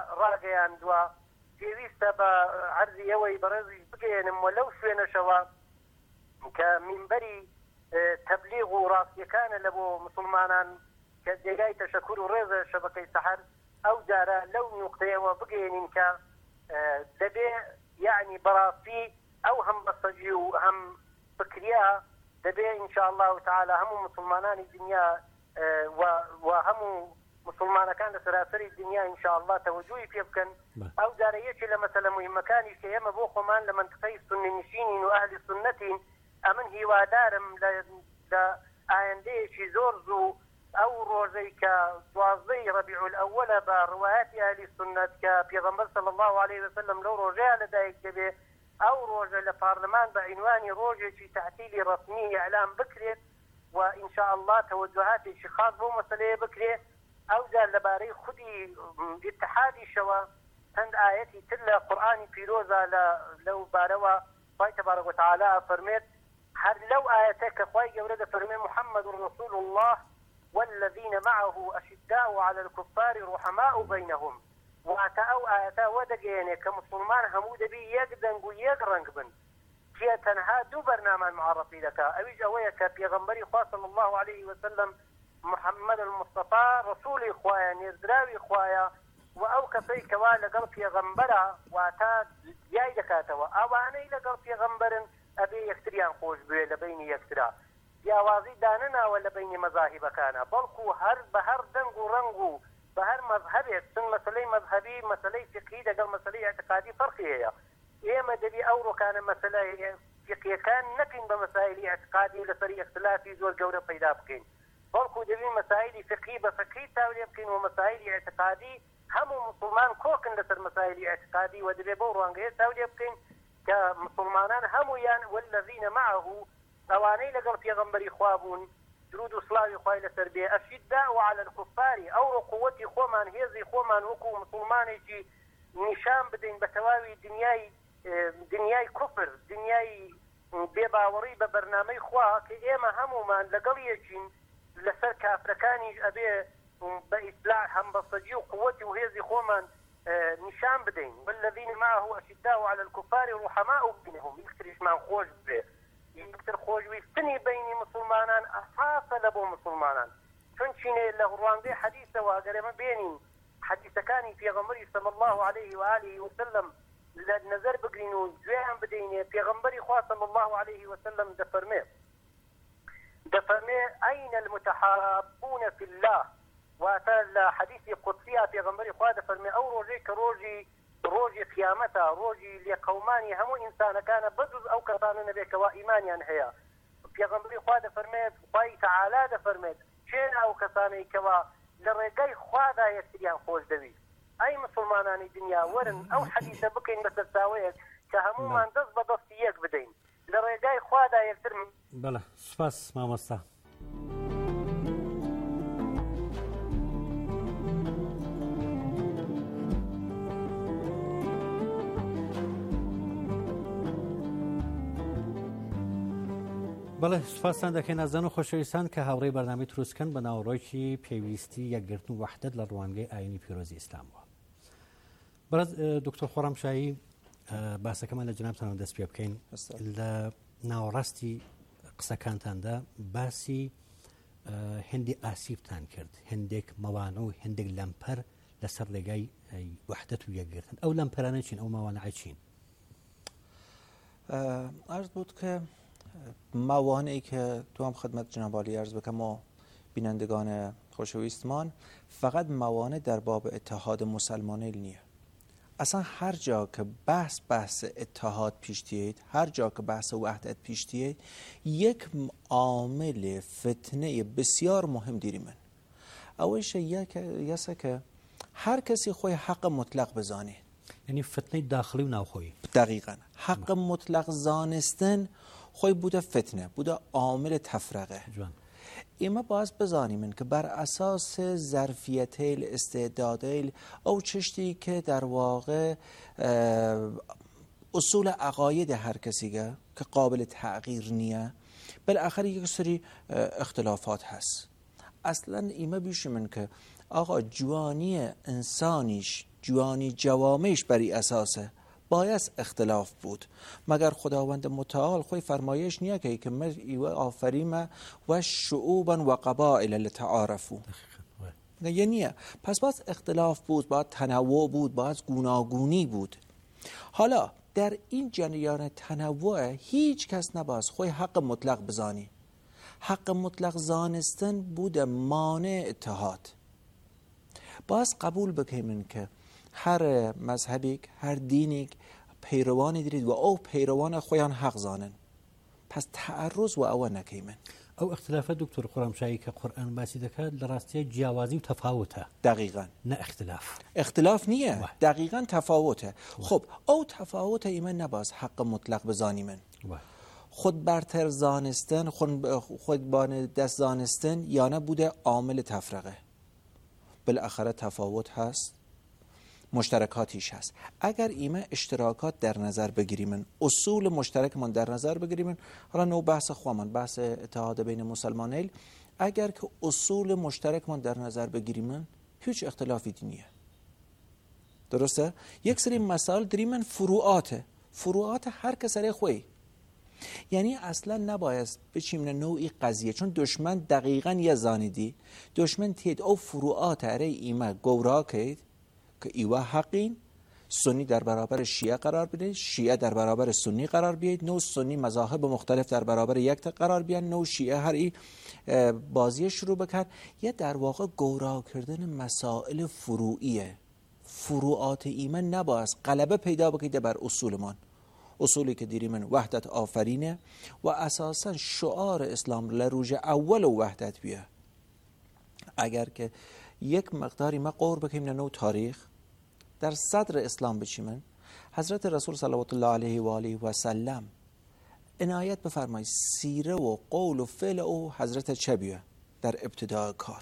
كمنبري تبلیغ و ڕاستیەکانە لە بۆ مسلمانان کە جێگای تەشەکر و ڕێزە شەبەکەی سەحەر ئەو جارە لەو نوقتەیەوە بگەێنین کە دەبێ یعنی بەڕاستی ئەو هەم بەسەجی و هەم فکریا دەبێ ئینشاءالله تعالی هەموو مسلمانانی دنیا و هەموو مسلمانەکان لە سەراسەری دنیا ئینشاءالله تەوەجوهی پێ بکەن ئەو جارە یەکی لە مەسەلە موهیمەکانی کە ئێمە بۆ خۆمان لە منطقەی سونی نشینین و ئەهلی سنەتین ئەمن هیوادارم لە ئایندەیەکی زۆر زوو ئەو ڕۆژەی کە 12 ربیع الأول بە ڕوایەتی ئەهلی سنەت کە پێغەمبەر صلی الله عليه وسلم لەو ڕۆژەیە لەدایک دەبێ ئەو ڕۆژە لە پارلەمان بە عنوانی ڕۆژێکی تەعتیلی ڕەسمی ئیعلام بکرێت و ئینشاء الله تەوەجوهاتێکی خاص بۆ مەسەلەیە بکرێت ئەو جار لەبارەی خودی اتحادیشەوە هەند ئاەتی تر لە قورئانی پیرۆزە لەو بارەوە خوای تبارک وتعالى فەرمێت هەر لەو ئاەتە کە خوای گەورە دەفەرمێ محمد رسول الله والذين معه أشداء على الكفار رحماء بينهم واتە ئەو ئاەتە وەدەگەێنێ کە مسلمان هەموو دەبی یەک دەنگ و یەک ڕەنگ بن کێ تەنها دوو بەرنامان معرفی دەکا ئەویش ئەوەیە کە پێغەمبەری خوا صلی الله عليه وسلم محمد المصطفى رسولی خوایە نێردراوی خوایە و ئەو کەسەی کەوا لەگەڵ پێغەمبەرە واتە یای دەکاتەوە ئەوانەی لەگەڵ پێغەمبەرن ئەبێ یەکتریان خۆش بوێ لە بینی یەکترا جیاوازی دانەناوە لە بینی مەذاهیبەکانە بەڵکو هەر بە هەر دەنگ و ڕەنگ و بە هەر مەذهبێک چون مەسەلەی مەذهبی مەسەلەی فقهی لەگەڵ مەسەلەی اعتقادی فەرقی هەیە ئێمە دەبی ئەو ڕۆکانە مەسەلەی فقهیەکان نەکەین بە مەسائلی اعتقادی لەسەری اختلافی زۆر گەورە پەیدا بکەین بەڵکو دەبی مەسائلی فقهی بە فقهی تاولێ بکەین و مەسائلی اعتقادی هەموو مسلمان کۆکن لەسەر مەسائلی اعتقادی و دەبێ بەو ڕوانگەیە تاولێ بکەین کە مسلمانان هەمویان والذین معه ئەوانەی لەگەڵ پێغەمبەری خوا بوون درود و سڵاوی خوای لەسەر بێ ئەشیداء على الكفار ئەو قووەتی خۆمان هێزی خۆمان وەکو مسلمانێکی نیشان بدەین بە تەواوی دنیای کوفر دنیای بێباوەڕی بە بەرنامەی خوا کە ئێمە هەمومان لەگەڵ یەکین لەسەر کافرەکانیش ئەبێ بە ئیسلاح هەمبەستەجی و قووەتی و هێزی خۆمان نیشان بدەین والذین معه ئەشیداء على الكفار رحماء بینهم یەکتریشمان خۆش بێ یەکتر خۆشویستنی بینی مسلمانان ئەساسە لە بۆ مسلمانان چونچینێ لە ڕوانگەی حەدیثەوە ئەگەر ئێمە بێنین حەدیثەکانی پێغەمبەری صلی الله عليه وآله وسلم لە نەزەر بگرین و گوێیان بدەینێ پێغەمبەری خوا صلی الله عليه وسلم دەفەرمێ ئەین المتحابون في الله واتە لە حەدیثی قودسیە پێغەمبەری خوا دەفەرمێ ئەو ڕۆژەی کە ڕۆژی قیامەتە ڕۆژی لێقەومانی هەموو ئینسانەکانە بەجز ئەو کەسانە نەبێتەوە ئیمانیان هەیە پێغەمبەری خوا دەفەرمێت خوای تەعالا دەفەرمێت چێن ئەو کەسانەی کەوا لە ڕێگەی خوادا یەکتریان خۆش دەوی ئەی مسلمانانی دنیا وەرن ئەو حەدیثە بکەین بە سەرچاوەیەک کە هەموومان دەست بە دەستی یەک بدەین لە ڕێگای خوادا یەکتر بەڵێ سوپاس مامۆستا بەڵێ سوپاسان دەکەین نازان و خۆشەویستان کە هاوڕێی بەرنامەی دروستکەن بە ناوەڕۆیکی پێویستی یەکگرتن و وەحدەت لە ڕوانگەی ئاینی پیرۆزی ئیسلامەوە. بەڕێز دکتۆر خۆڕەمشایی باسەکەمان لە جنابتانەوە دەست پێ بکەین لە ناوەڕاستی قسەکانتاندا باسی هێندی ئاسیبتان کرد هێندێک مەوانە و هێندێک لەمپەر لەسەر ڕێگای وەحدەت و یەکگرتن ئەو لەمپەرانە چین ئەو ماوانە چین؟ عرض بود که موانعی که تو هم خدمت جناب عالی عرض بکنم و بینندگان خوشویستمان فقط موانع در باب اتحاد مسلمانان نیه. اصلا هر جا که بحث اتحاد پیش تیید هر جا که بحث وحدت پیش تیید یک عامل فتنه بسیار مهم دیری من اولش یسه که هر کسی خوی حق مطلق بزانه یعنی فتنه داخلی و ناوخویی دقیقاً حق مطلق زانستن خوی بوده فتنه بوده عامل تفرقه ایما باز بزانیم که بر اساس ظرفیتیل استعدادیل او چشتی که در واقع اصول عقاید هر کسیگه که قابل تغییر نیه بالاخره یک سری اختلافات هست اصلا ایما بیشیم که آقا جوانی انسانیش جوانی جوامعش بری اساسه باید اختلاف بود، مگر خداوند متعال خوی فرمایش نیه که من ایوه آفریم و شعوبا و قبائل لتعارفو یعنی پس باید اختلاف بود، باید تنوع بود، باید گوناگونی بود. حالا در این جریان تنوع هیچ کس نباید خوی حق مطلق بزانی. حق مطلق زانستن بوده مانع اتحاد. باز قبول بکنیم که هر مذهبی، هر دینی پیروانی دارید و او پیروان خویان حق زانن، پس تعرض و او نکیمن. او اختلافات دکتر خرمشایی که قرآن باسی دکه لراستی جیاوازی و تفاوته. دقیقاً. نه اختلاف نیه. دقیقاً تفاوته. خب او تفاوت ایمن نباز حق مطلق بزانی من. خود برتر زانستن، خود بان دست زانستن یا نبوده عامل تفرقه. بالاخره تفاوت هست، مشترکاتیش هست. اگر ایمه اشتراکات در نظر بگیریم، اصول مشترک من در نظر بگیریم، حالا نو بحث خوامان، بحث اتحاد بین مسلمانیل، اگر که اصول مشترک من در نظر بگیریم هیچ اختلافی نیه. درسته؟ یک سری مسائل داریم فروعات هر کسری خوی، یعنی اصلا نباید بچیم نوعی قضیه، چون دشمن دقیقاً یه زانیدی دشمن تید او فروعات اره ایمه گورا کهید که ایوه حقین، سنی در برابر شیعه قرار بدید، شیعه در برابر سنی قرار بیاید، نو سنی مذاهب مختلف در برابر یک قرار بیان، نو شیعه هر ای بازی شروع بکرد. یه در واقع گورا کردن مسائل فروعیه. فروعات ایمن نباید غلبه پیدا بکیده بر اصولمان، اصولی که دیری من وحدت آفرینه و اساسا شعار اسلام لروج اول وحدت بیه. اگر که یک مقداری ما قور بکنیم نو تاریخ در صدر اسلام بچیمن، حضرت رسول صلوات الله علیه و آله و سلم عنایت بفرمایید سیره و قول و فعل او حضرت چه بیه در ابتدای کار،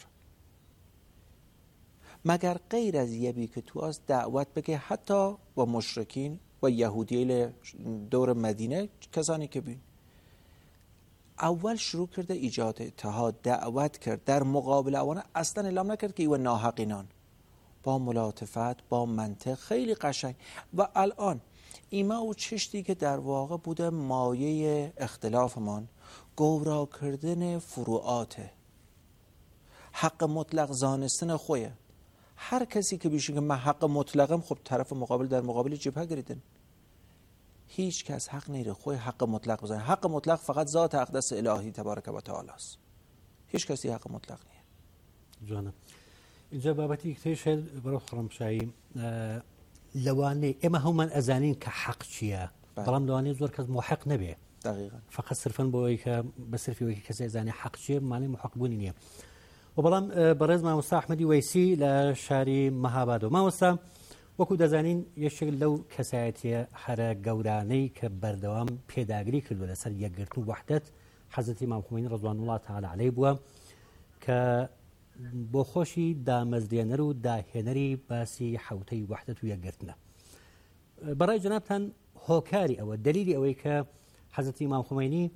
مگر غیر از یبی که تو از دعوت بگه حتی و مشرکین و یهودیل دور مدینه کسانی که بین اول شروع کرده ایجاد اتحاد، دعوت کرد، در مقابل اوانه اصلا اعلام نکرد که ایوه ناحقینان، با ملاطفت، با منطق خیلی قشنگ. و الان ایما او چشتی که در واقع بوده مایه اختلافمان، گورا کردن فروعاته، حق مطلق زانستن خویه. هر کسی که بیشه که من حق مطلقم، خب طرف مقابل در مقابل جبهه گریدن. هیچ کس حق نیره خوی حق مطلق بزنه. حق مطلق فقط ذات اقدس الهی تبارک و تعالی است. هیچ کسی حق مطلق نیه. جانم اینجا بابتی که شاید برای خرمشایی لوانه اما هم من ازانین که حق چیه، بلام لوانه زور کس محق نبیه. دقیقاً. فقط صرفاً بایی که بصرفی وی که کسی ازانی حق چیه معنی محق بونی نیه. و بلام برز ماموستا احمدی ویسی لشاری مهابادو ماموستا وەکو دەزانین یەکێک لەو کەسایەتیە هەرە گەورانەی کە بەردەوام پێداگری کردووە لەسەر یەکگرتن و وەحدەت حەزرەتی ئیمام خۆمینی ڕەضوان الله تعالی عەلەیه بووە کە بۆ خۆشی دامەزرێنەر و داهێنەری باسی حوتەی وەحدەت و یەکگرتنە. بەڕای جەنابتان هۆکاری ئەوە دلیلی ئەوەی کە حەزرەتی ئیمام خۆمینی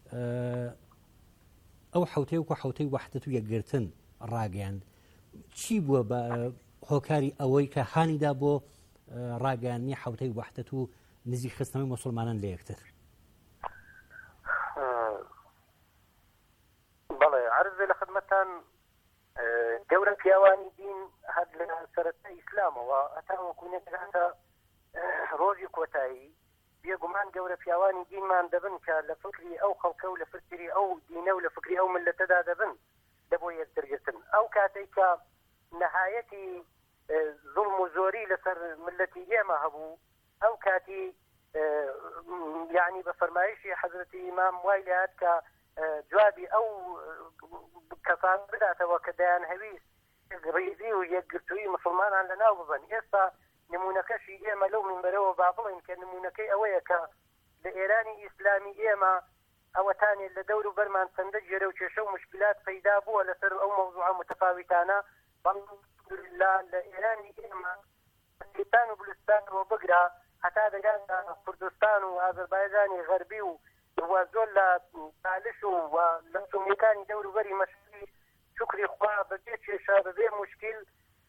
ئەو حوتەی وەکو حوتەی وەحدەت و یەکگرتن ڕاگەیاند، چی بووە بە هۆکاری ئەوەی کە هانیدا بۆ ڕاگەیاندنی حوتەی وەحدەت و نزیک خستنەوەی موسڵمانان لە یەکتر؟ بەڵێ عەرزێ لە خدمەتان گەورە پیاوانی دین هەر لە سەرەتای ئیسلامەوە هەتا وەکو نەگەهاتە ڕۆژی کۆتایی بێگومان گەورە پیاوانی دینمان دەبن کە لە فکری ئەو خەڵکە و لە فکری ئەو دینە و لە فکری ئەو ملەتەدا دەبن لە بۆ یەکترگرتن. ئەو کاتەی کە نەهایەتی ظلم و زۆری لەسەر ملەتی ئێمە هەبوو، ئەو کاتی یعنی بە فەرمایشی حەزرەتی ئیمام وای لێهات کە جوابی ئەو کەسان بداتەوە کە دەیان هەویست ڕیزی و یەکگرتووی مسلمانان لەناو ببن. ئێستا نمونەکەشی ئێمە لەو منبەرەوە با بڵێن کە نمونەکەی ئەوەیە کە لە ئێرانی ئیسلامی ئێمە ئەوەتانێت لە دەور و بەرمان چەندە جێرە و کێشە و مشکلات پەیدا بووە لەسەر ئەو مەوضوعە متفاوتانە. الحمدلله لە ئێرانی ئێمە سیستان و بلوچستانەوە بگرا هەتا دەگاتە کوردستان و ئازەربایجانی غەربی و زۆر لە پالش و لە سومیەکانی دەور و بەری مەشکی شکری خوا بەبێ کێشە بەبێ مشکل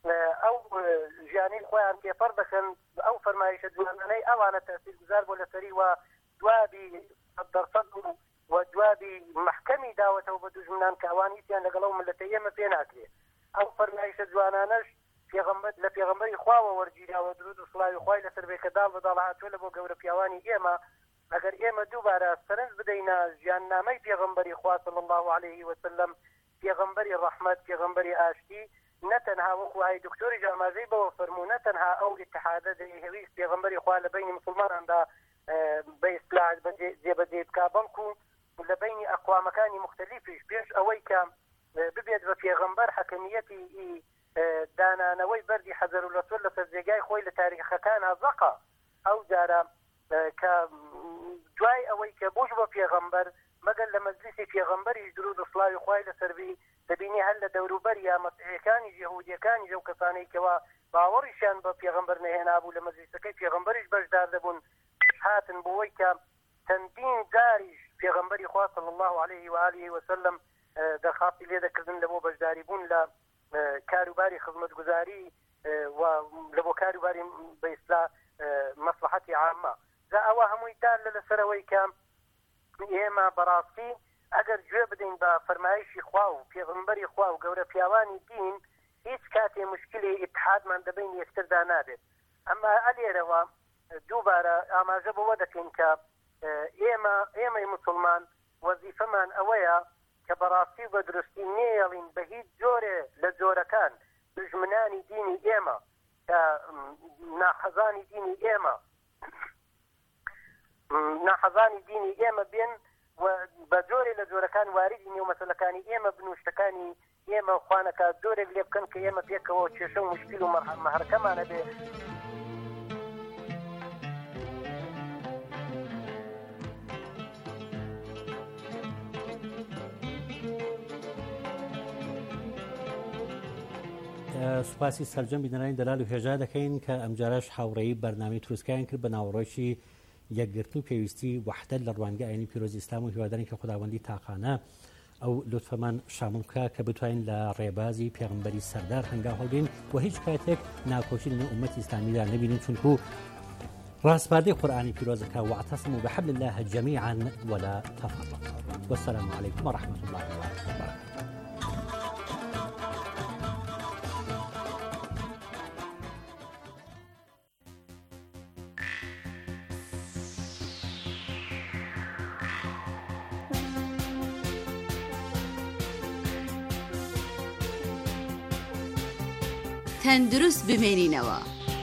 ئەو ژیانەی خۆیان تێپەڕ دەکەن ئەو فەرمایشە جوانانەی ئەوانە تەسیرگوزار بۆ لەسەری و دوابی 100% و دوابی محکەمی داوەتەوە بە دوژمنان کە ئەوان هیچیان لەگەڵ ئەو ملەتە ئێمە پێ ناکرێت. ئەو فەرمایشە جوانانەش لە پێغەمبەری خواوە وەرگیراوە درود و سڵاوی خوای لەسەر بێ کە داڵ بەداڵ هاتووە لە بۆ گەورە پیاوانی ئێمە ئەگەر ئێمە دووبارە سەرنج بدەینە ژیاننامەی پێغەمبەری خوا صلی الله عليه وسلم پێغەمبەری ڕەحمەت پێغەمبەری ئاشتی نەتەنها وەکو ئای دکتۆری جاماژەی بەوە فەرموو نەتەنها ئەو اتحادە دەیهێویست پێغەمبەری خوا لە بینی مسلماناندا بە ئیسلاح جێبەجێ بکا بەڵکو لە بینی ئەقوامەکانی مختلفیش پێش ئەوەی کە ببێت بە پێغەمبەر حەکەمیەتی دانانەوەی بەردی حەزەر و لەسۆل لەسەر جێگای خۆی لە تاریخەکانە زەقا ئەو جارە کە دوای ئەوەی کە بوش بە پێغەمبەر مەگەر لە مەجلیسی پێغەمبەری درود و سڵاوی خوای لەسەربی دەبینی هەر لە دەوروبەر یا مەسیحیەکانی یەهودیەکانی ئەو کەسانەی کەوا باوەڕیشیان بە پێغەمبەر نەهێنابوو لە مەجلیسەکەی پێغەمبەریش بەشدار دەبوون هاتن بۆەوەی کە چەندین جاریش پێغەمبەری خوا صلی الله عليه و آله وسلم دەرخاستی لێ دەکردن لە بۆ بەشداری بوون لە کاروباری خزمەتگوزاری و لە بۆ کاروباری بە ئیسلاح مەصلحەتی عامە دا ئەوە هەمووی دار لەسەرەوەی کە ئێمە بەڕاستی ئەگەر گوێ بدەین بە فەرمایشی خوا و پێغەمبەری خوا و گەورە پیاوانی دین هیچ کاتێ مشکلی ئیتحادمان دەبین یەکتردا نابێت. ئەمە ئەلێرەوە دووبارە ئاماژە بەوە دەکەین کە ئێمەی مسلمان وەزیفەمان ئەوەیە کە بەڕاستی بە درستی نێڵین بە هیچ جۆرێ لە جۆرەکان دژمنانی دینی ئێمە کە ناحەزانی دینی ئێمە بێن و بە جۆرێ لە جۆرەکان واردی نێو مەسەلەکانی ئێمە بنوشتەکانی ئێمە خوانەکە جۆرێک لێ بکەن کە ئێمە پێکەوە کێشە و مشکل و مەحرەکەمانە بێ. سوپاسی سەرجەم بینەرانی دەلال و هێژا دەکەین کە ئەمجارەش هاوڕێی بەرنامەی دروستکاریان کرد بە ناوەڕۆکی یەکگرتن و پێویستی وحدەت لە ڕوانگە ئاینی پیرۆزی ئیسلام و هیواداری کە خوداوەندی تاقانە ئەو لوتفەمان شامل بکە کە بتوانین لە ڕێبازی پێغەمبەری سەردار هەنگاو هەڵبین و هیچ کاتێک ناکۆچی لە ئومەتی ئیسلامیدا نەبینین چونکو ڕاستباردەی قورئانی پیرۆزەکە واعتصموا بحبل الله جميعا ولا تفرقوا. والسلام عليكم ورحمة الله وبركاته. تەندروست بمێنینەوە.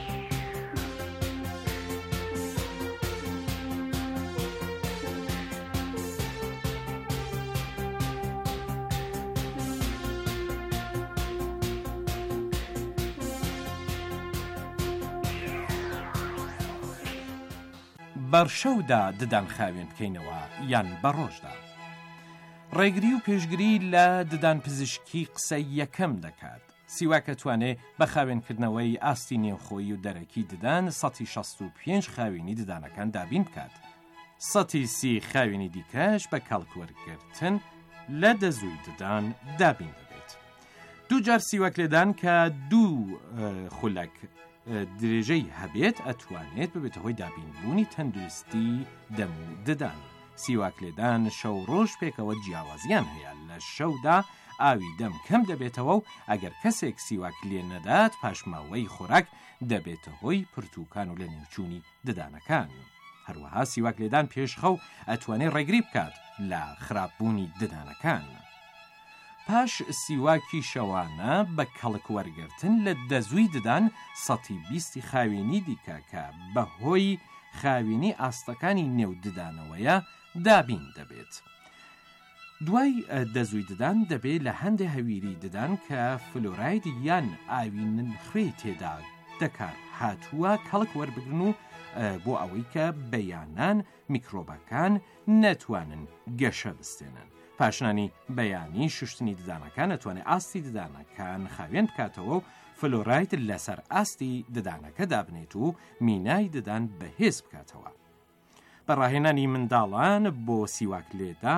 بەرشەودا ددان خاوێن بکەینەوە یان بە ڕۆژدا. ڕێگری و پێشگری لە ددان پزیشکی قسە یەکەم دەکات. سیواکە توانێ بە خاوێنکردنەوەی ئاستی نێوخۆیی و دەرەکی ددان 165 خاوێنی ددانەکان دابین بکات. 130 خاوێنی دیکەش بە کەڵکوەرگرتن لە دەزووی ددان دابین دەبێت. دوو جار سیواک لێدان کە دوو خولەک درێژەی هەبێت ئەتوانێت ببێتە هۆی دابینبوونی تەندروستی دەم و ددان. سیواک لێدان شەو ڕۆژ پێکەوە جیاوازیان هەیە. لە شەودا ئاوی دەم کەم دەبێتەوە و ئەگەر کەسێک سیواک لێ نەدات پاشماوەی خۆراک دەبێتە هۆی پرتوکان و لە نێوچوونی ددانەکان. هەروەها سیواک لێدان پێشخەو ئەتوانێت ڕێگری بکات لە خراپبوونی ددانەکان. پاش سیواکی شەوانە بە کەڵک وەرگرتن لە دەزووی ددان 120 خاوێنی دیکە کە بەهۆی خاوێنی ئاستەکانی نێو ددانەوەیە دابین دەبێت. دوای دەزووی ددان دەبێت لە هەندێک هەویری ددان کە فلۆراید یان ئاوی ننخوێ تێدا دەکات هاتووە کەڵک وەربگرن و بۆ ئەوەی کە بەیانان میکرۆبەکان نەتوانن گەشە بستێنن. پاشنانی بەیانی شوشتنی ددانەکان ئەتوانێت ئاستی ددانەکان خاوێن بکاتەوە و فلۆراید لەسەر ئاستی ددانەکە دابنێت و مینای ددان بەهێز بکاتەوە. بەڕاهێنانی منداڵان بۆ سیواک لێدان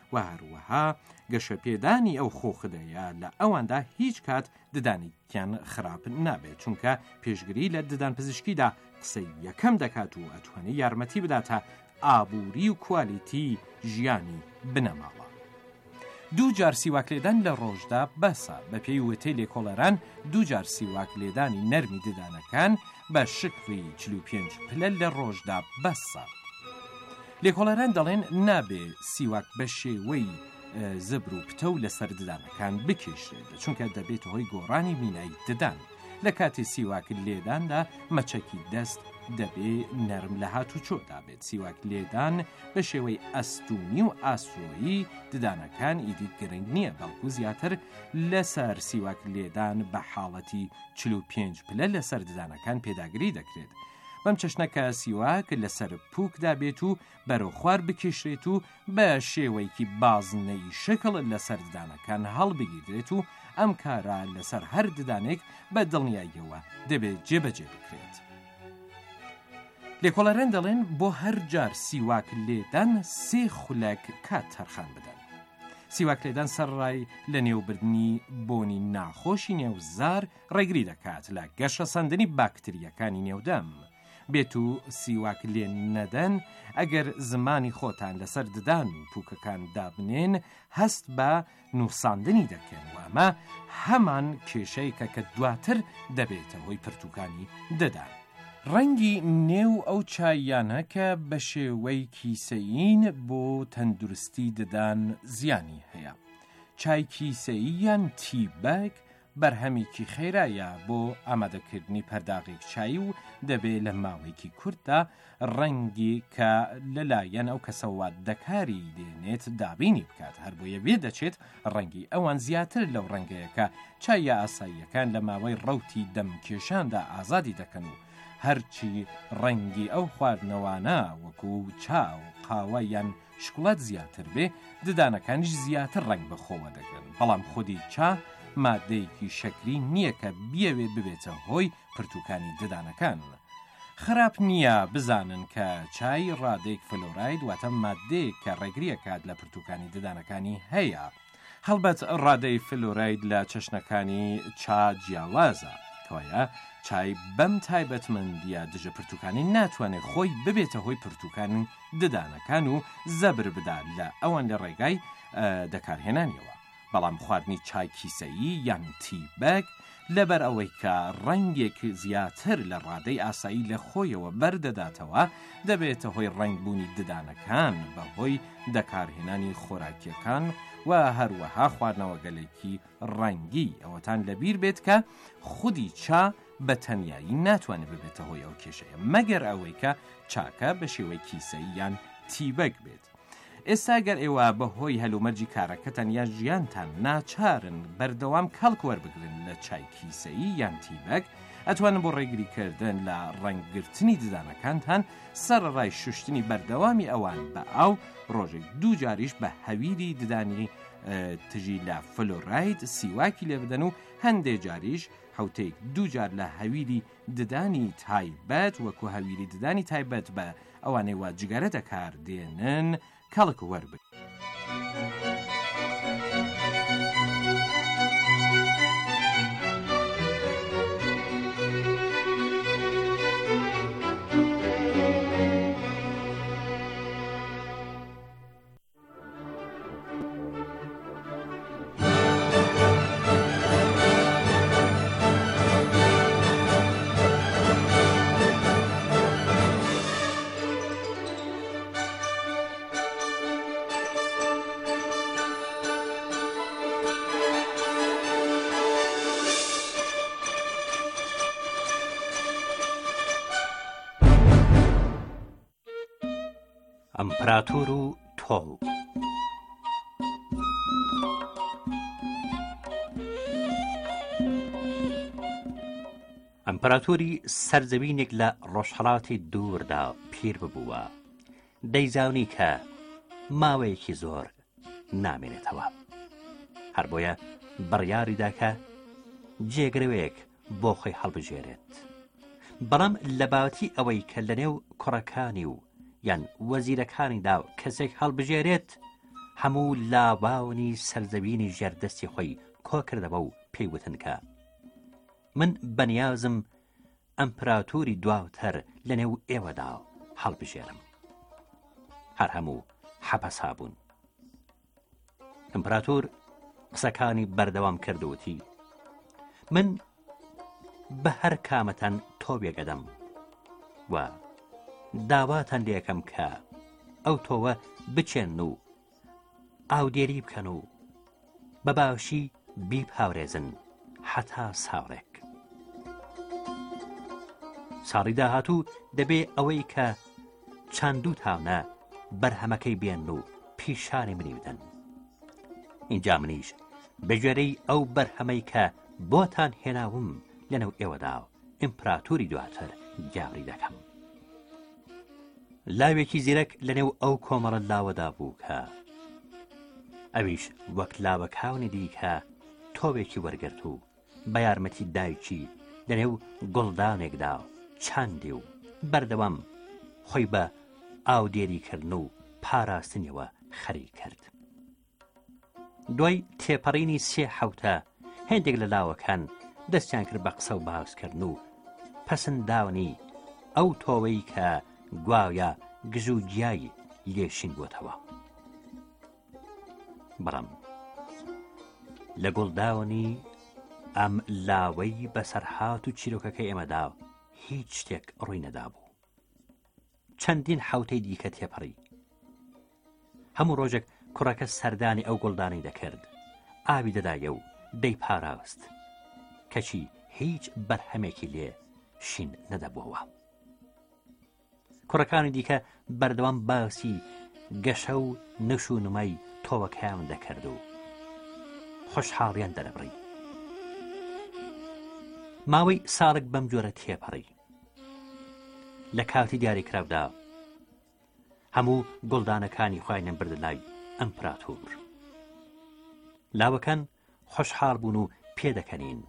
و هەروەها گەشەپێدانی ئەو خۆخدەیە لە ئەواندا هیچ کات ددانێکیان خراپ نابێت، چونکە پێشگیری لە ددان پزیشکیدا قسەی یەکەم دەکات و ئەتوانێت یارمەتی بداتە ئابووری و کوالیتی ژیانی بنەماڵە. 2 جار سیواک لێدان لە ڕۆژدا بەسە. بە پێی وتەی لێکۆڵەران 2 جار سیواک لێدانی نەرمی ددانەکان بە شکلی 45 پلە لە ڕۆژدا بەسە. لێکۆڵەران دەڵێن نابێ سیواک بە شێوەی زبر و پتە و لەسەر ددانەکان بکێشرێت، چونکە دەبێت هۆی گۆڕانی مینایی ددان. لە کاتی سیواک لێداندا مەچەکی دەست دەبێ نەرم لە هاتوچۆدا بێت. سیواک لێدان بە شێوەی ئەستومی و ئاسۆیی ددانەکان ئیدی گرنگ نییە، بەڵکو زیاتر لەسەر سیواک لێدان بە حاڵەتی 45 پلە لەسەر ددانەکان پێداگری دەکرێت. بەم چەشنەکە سیواک لەسەر پووکدا بێت و بەرەو خوار بکێشرێت و بە شێوەیەکی بازنەی شکل لەسەر ددانەکان هەڵبگیرێت و ئەم کارە لەسەر هەر ددانێک بە دڵنیاییەوە دەبێت جێبەجێ بکرێت. لێکۆڵەران دەڵێن بۆ هەر جار سیواک لێدان 3 خولەک کات تەرخان بدەن. سیواک لێدان سەرڕای لە نێوبردنی بۆنی ناخۆشی نێوزار ڕێگری دەکات لە گەشە سەندنی باکتریەکانی نێودەم. بێت و سیواک لێ نەدەن ئەگەر زمانی خۆتان لەسەر ددان و پووکەکان دابنێن هەست بە نووساندنی دەکەن و ئەمە هەمان کێشەیەکە کە دواتر دەبێتە هۆی پرتوکانی ددان. ڕەنگی نێو ئەو چایانە کە بە شێوەی کیسەیین بۆ تەندروستی ددان زیانی هەیە. چای کیسەیی یان تیبەگ بەرهەمێکی خێرایە بۆ ئامادەکردنی پەرداغێک چای و دەبێت لە ماوەیەکی کورتدا ڕەنگی کە لەلایەن ئەو کەسەوات دەکاری دێنێت دابینی بکات. هەر بۆیە وێ دەچێت ڕەنگی ئەوان زیاتر لەو ڕەنگەیەکە چایە ئاساییەکان لە ماوەی ڕەوتی دەمکێشاندا ئازادی دەکەن و هەرچی ڕەنگی ئەو خواردنەوانە وەکو چاو قاوە یان شکڵات زیاتر بێ ددانەکانیش زیاتر ڕەنگ بەخۆوە دەگرن. بەڵام خودی چا مادەیەکی شەکری نییە کە بیەوێت ببێتە هۆی پرتوکانی ددانەکان. خراپ نییە بزانن کە چای ڕادەیەک فلۆراید واتە مادەیەک کە ڕێگریەکات لە پرتوکانی ددانەکانی هەیە. هەڵبەت ڕادەی فلۆراید لە چەشنەکانی چا جیاوازە، کەوایە چای بەم تایبەتمەندیە دژە پرتوکانی ناتوانێت خۆی ببێتە هۆی پرتوکانی ددانەکان و زەبر بدات لە ئەوان لە ڕێگای دەکارهێنانیەوە. بەڵام خواردنی چای کیسەیی یان تیبەگ لەبەر ئەوەی کە ڕەنگێک زیاتر لە ڕادەی ئاسایی لە خۆیەوە بەردەداتەوە دەبێتە هۆی ڕەنگبوونی ددانەکان بەهۆی دەکارهێنانی خۆراکیەکان و هەروەها خواردنەوە گەلێکی ڕەنگی. ئەوەتان لەبیر بێت کە خودی چا بە تەنیایی ناتوانێت ببێتە هۆی ئەو کێشەیە مەگەر ئەوەی کە چاکە بە شێوەی کیسەیی یان تیبەگ بێت. ئێستا گەر ئێوە بەهۆی هەلومەرجی کارەکەتان یا ژیانتان ناچارن بەردەوام کەڵک وەربگرن لە چای کیسەیی یان تیبەگ، ئەتوانن بۆ ڕێگریکردن لە ڕەنگگرتنی ددانەکانتان سەرڕای شوشتنی بەردەوامی ئەوان بە ئاو ڕۆژێک 2 جاریش بە هەویری ددانی تژی لە فلۆراید سیواکی لێ بدەن و هەندێک جاریش حوتەیەک 2 جار لە هەویری ددانی تایبەت وەکو هەویری ددانی تایبەت بە ئەوانەی وا جگەرە دەکاردێنن کەڵک وەربگرن. ئەمپراتۆر و تۆڵ. ئەمپراتۆری سەرزەوینێک لە ڕۆژهەڵاتی دووردا پیر ببووە، دەیزانی کە ماوەیەکی زۆر نامێنێتەوە. هەر بۆیە بڕیاریدا کە جێگرەوەیەک بۆ خۆی هەڵبژێرێت. بەڵام لە بابەتی ئەوەی کە لە نێو کوڕەکانی و یان وەزیرەکانیدا کەسێک هەڵبژێرێت هەموو لاواونی سەرزەوینی ژێردەستی خۆی کۆ کردەوە و پێیوتن کە من بەنیازم ئەمپراتوری دواوتر لە نێو ئێوەدا هەڵبژێرم. هەر هەموو حەپەسا بوون. ئەمپراتور قسەکانی بەردەوام کردووتی من بە هەر کامەتەن تۆ بێگەدەم و داواتان لێکەم کە ئەو تۆوە بچێن و ئاودێری بکەن و بە باشی بیپاورێزن حتا ساڵێک. ساڵی داهاتوو دەبێ ئەوەی کە چەندوو تاونە بەرهەمەکەی بێن و پیشانی منی بدەن. اینجا منیش بەگوێرەی ئەو بەرهەمەی کە بۆتان هێناوم لەنەو ئێوەدا ئیمپراتوری دواتر گاوری دەکەم. لاوێکی زیرەک لەنێو ئەو کۆمەڵە لاوەدا بوو کە ئەویش وەک لاوە کاونی دی کە تۆوێکی وەرگرت و بە یارمەتی دایکی لەنێو گوڵدانێکدا چاندی و بەردەوام خۆی بە ئاودێریکردن و پاراستنیەوە خەری کرد. دوای تێپەڕینی سێ حەوتە هێندێک لە لاوەکان دەستیان کرد بە قسە و باسکردن و پەسەنداونی ئەو تۆوەی کە گواویە گژ و گیای لێشین بووتەوە. بەڵام لە گوڵداونی ئەم لاوەی بەسەرهات و چیرۆکەکەی ئێمەدا هیچ شتێک ڕووی نەدابوو. چەندین حەوتەی دیکە تێپەڕی. هەموو ڕۆژێک کوڕەکە سەردانی ئەو گوڵدانەی دەکرد، ئاوی دەدایە و دەی پاراست، کەچی هیچ بەرهەمێکی لێ شین نەدەبووەوە. کوڕەکانی دیکە بەردەوام باسی گەشە و نەش و نمای تۆوەکەیان دەکرد و خۆشحاڵیان دەرەبڕی. ماوەی ساڵێک بەم جۆرە تێپەڕی. لە کاتی دیاریکراودا هەموو گوڵدانەکانی خۆیان بردە لای ئەمپراتۆر. لاوەکان خۆشحاڵ بوون و پێدەکەنین.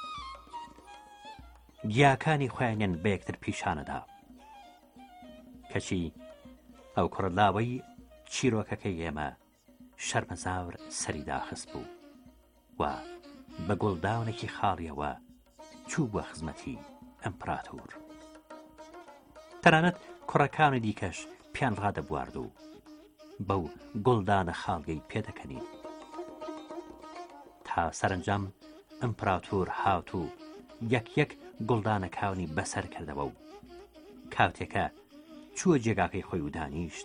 گیاکانی خۆیانیان بە یەکتر پیشانەدا، کەچی ئەو کوڕە لاوەی چیرۆکەکەی ئێمە شەرمەزاور سەری داخست بوو و بە گوڵداونێکی خاڵیەوە چوو بووە خزمەتی ئەمپراتۆر. تەنانەت کوڕەکانی دیکەش پیان ڕادەبوارد و بەو گوڵدانە خاڵگەی پێدەکەنین. تا سەرنجام ئەمپراتۆر هات و یەک گوڵدانەکانی بەسەر کردەوە و کاتێکە چووە جێگاکەی خۆی و دانیشت،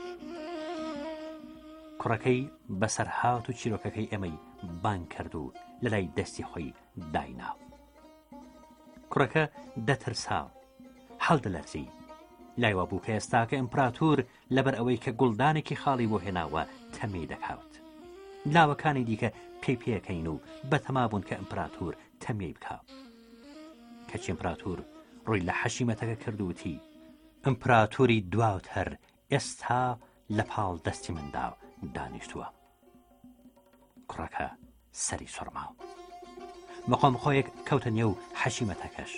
کوڕەکەی بەسەر هات و چیرۆکەکەی ئێمەی بان کرد و لە لای دەستی خۆی داینا. کوڕەکە دەترسا، هەڵدەلەرزی، لایوا بوو کە ئێستاکە ئیمپراتۆر لەبەر ئەوەی کە گوڵدانێکی خاڵی بۆ هێناوە تەمەی دەکاوت. لاوەکانی دیکە پێکەین و بەتەما بوون کە ئیمپراتۆر تەمەی بکات. کەچی ئیمپراتۆر ڕووی لە حەشیمەتەکە کردووتی ئیمپراتۆری دواوتر ئێستا لە پاڵ دەستی مندا دانیشتووە. کوڕەکە سەری سوڕما، مەقام خۆیەک کەوتە نێو حەشیمەتەکەش.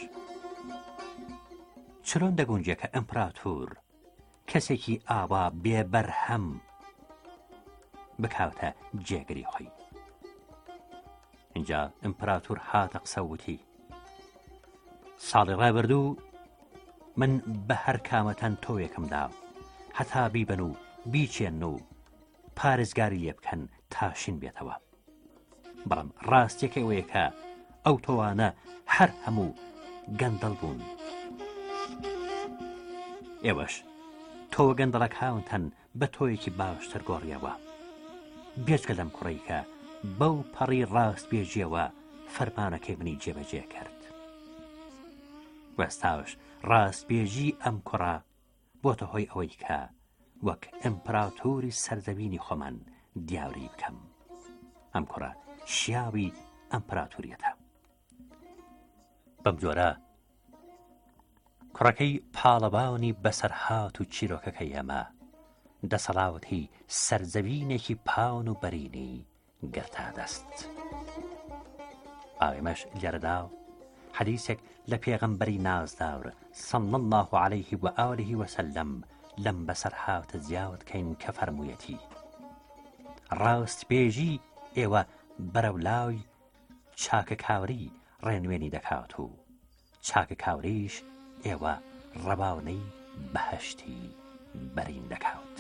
چرۆن دەگونجێ کە ئەمپراتۆر کەسێکی ئاوا بێبەرهەم بکاوتە جێگری خۆی. اینجا ئیمپراتۆر هاتە قسە وتی ساڵی ڕابردوو من بە هەر کامەتەن تۆیەکەمدا هەتا بیبن و بیچێن و پارێزگاری لێ بکەن تاشین بێتەوە. بەڵام ڕاستیەکەی ئەوەیە کە ئەو تۆوانە هەر هەموو گەندەڵ بوون. ئێوەش تۆوە گەندەڵەکانتەن بە تۆیەکی باشتر گۆڕیەوە، بێجگە لەم کوڕی کە بەو پەڕی ڕاست بێژیەوە فەرمانەکەی منی جێبەجێ کرد. وەستاوش ڕاستبێژی ئەم کوڕە بۆتە هۆی ئەوەی کە وەک ئیمپراتۆری سەرزەوینی خۆمان دیاوری بکەم. ئەم کوڕە شیاوی ئەمپراتۆریەتە. بەم جۆرە کوڕەکەی پاڵەباونی بەسەرهات و چیرۆکەکەی ئەمە دەسەڵاوەتی سەرزەوینێکی پاون و بەرینی گرتا دەست. ئاوێمەش لێرەدا حەدیثێک لە پێغەمبەری نازداور صلی الله عليه و آله وسلم لەم بەسەرهاتە زیاوت کەین کە فەرموویەتی ڕاستپێژی ئێوە بەرەولای چاکە کاوری ڕێنوێنی دەکات و چاکە کاوریش ئێوە ڕەباونەی بەهەشتی بەرین دەکات.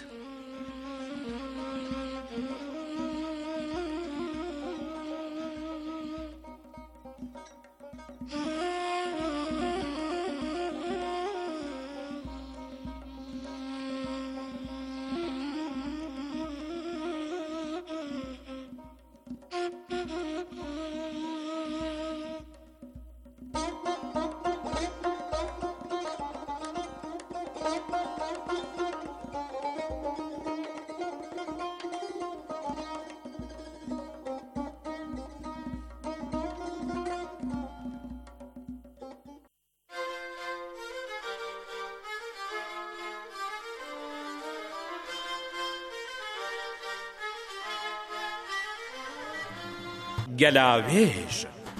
گەلاوێژ.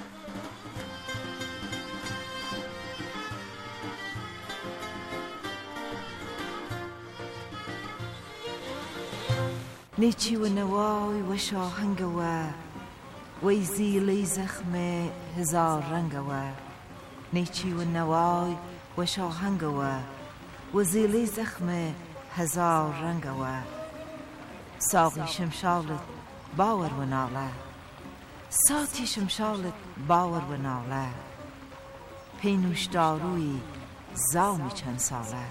نێچی و نەوای وە شاهەنگەوە وەی زیلەی زەخمێ هزار ڕەنگەوە. نێچی و نەوای وە شاهەنگەوە وە زیلەی زەخمێ هزار ڕەنگەوە. ساغی شمشاڵت باوەڕ و ناڵە، ساتی شمشاڵت باوەڕ و ناڵە. پێی نوشداڕووی زاڵمی چەند ساڵە.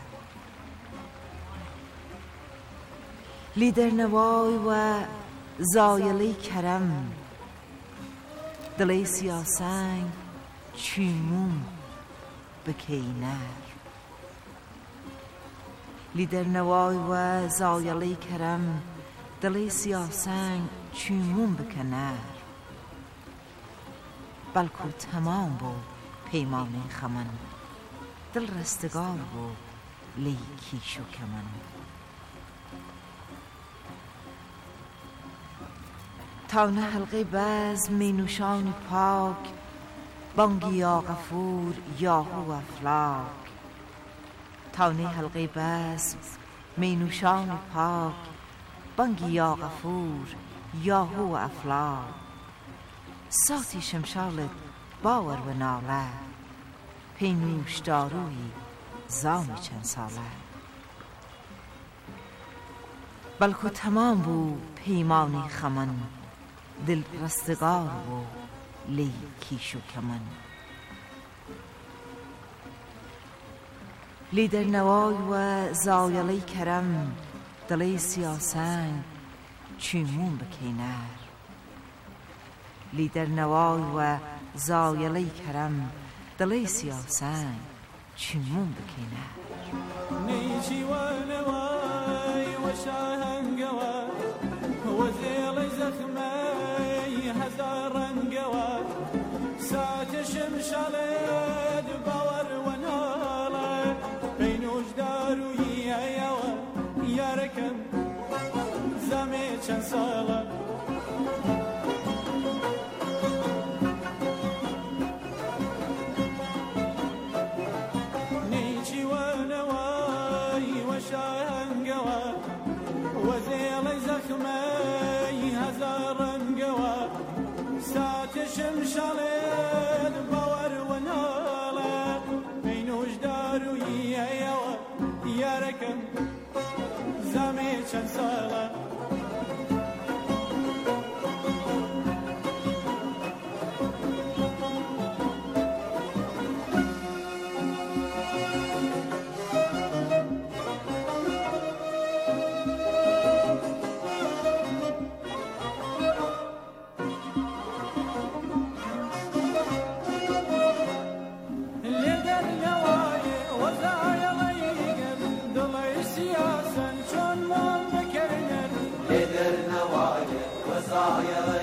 لی دەرنەوای وە زایەڵەی کەرەم دڵەی سیاسەنگ چیموم بکەینەر. لی دەرنەوای وە زایەڵەی کەرەم دڵەی سیاسەنگ چیموم بکەنەر. بەڵکو تەمام بۆ پەیمانەی خەمەن دڵ ڕستگار بۆ لی کیش و کەمەن. تاونە هەڵقەی بەز مینوشانی پاک بانگی یا غەفور یاهو ئەفلاک. تاونەی هەڵقەی بەز مینوشانی پاک بانگی یا غەفور یاهو ئەفلاک. ساتی شمشاڵت باوەڕ و ناڵە، پێی نوشداڕووی زاڵمی چەند ساڵە. بەڵکو تەمام بوو پەیمانەی خەمەن دل ڕستگار بۆ لی کیش و کەمەن. لی دەرنەوای وە زایەڵەی کەرەم دڵەی سیاسەنگ چیموم بکەینەر. لی دەرنەوای وە زایەڵەی کەرەم دڵەی سیاسەنگ چیموم بکەینەر. نێچی وە نەوای وە شاهەنگەوە وە زێڵەی زەخمەی هەزار ڕەنگەوە. ساتە شمشاڵێت باوەڕ وە ناڵە، پێی نوشداڕووی هەیەوە یارەکەم زەمێ چەند ساڵە. نێچی وە نەوای وە شاهەنگەوە وە زێڵەی زەخمەی هەزار ڕەنگەوە. ساتە شمشاڵێت باوەڕ وە ناڵە، پێی نوشداڕووی هەیەوە یارەکەم زەمێ چەند ساڵە. وزايا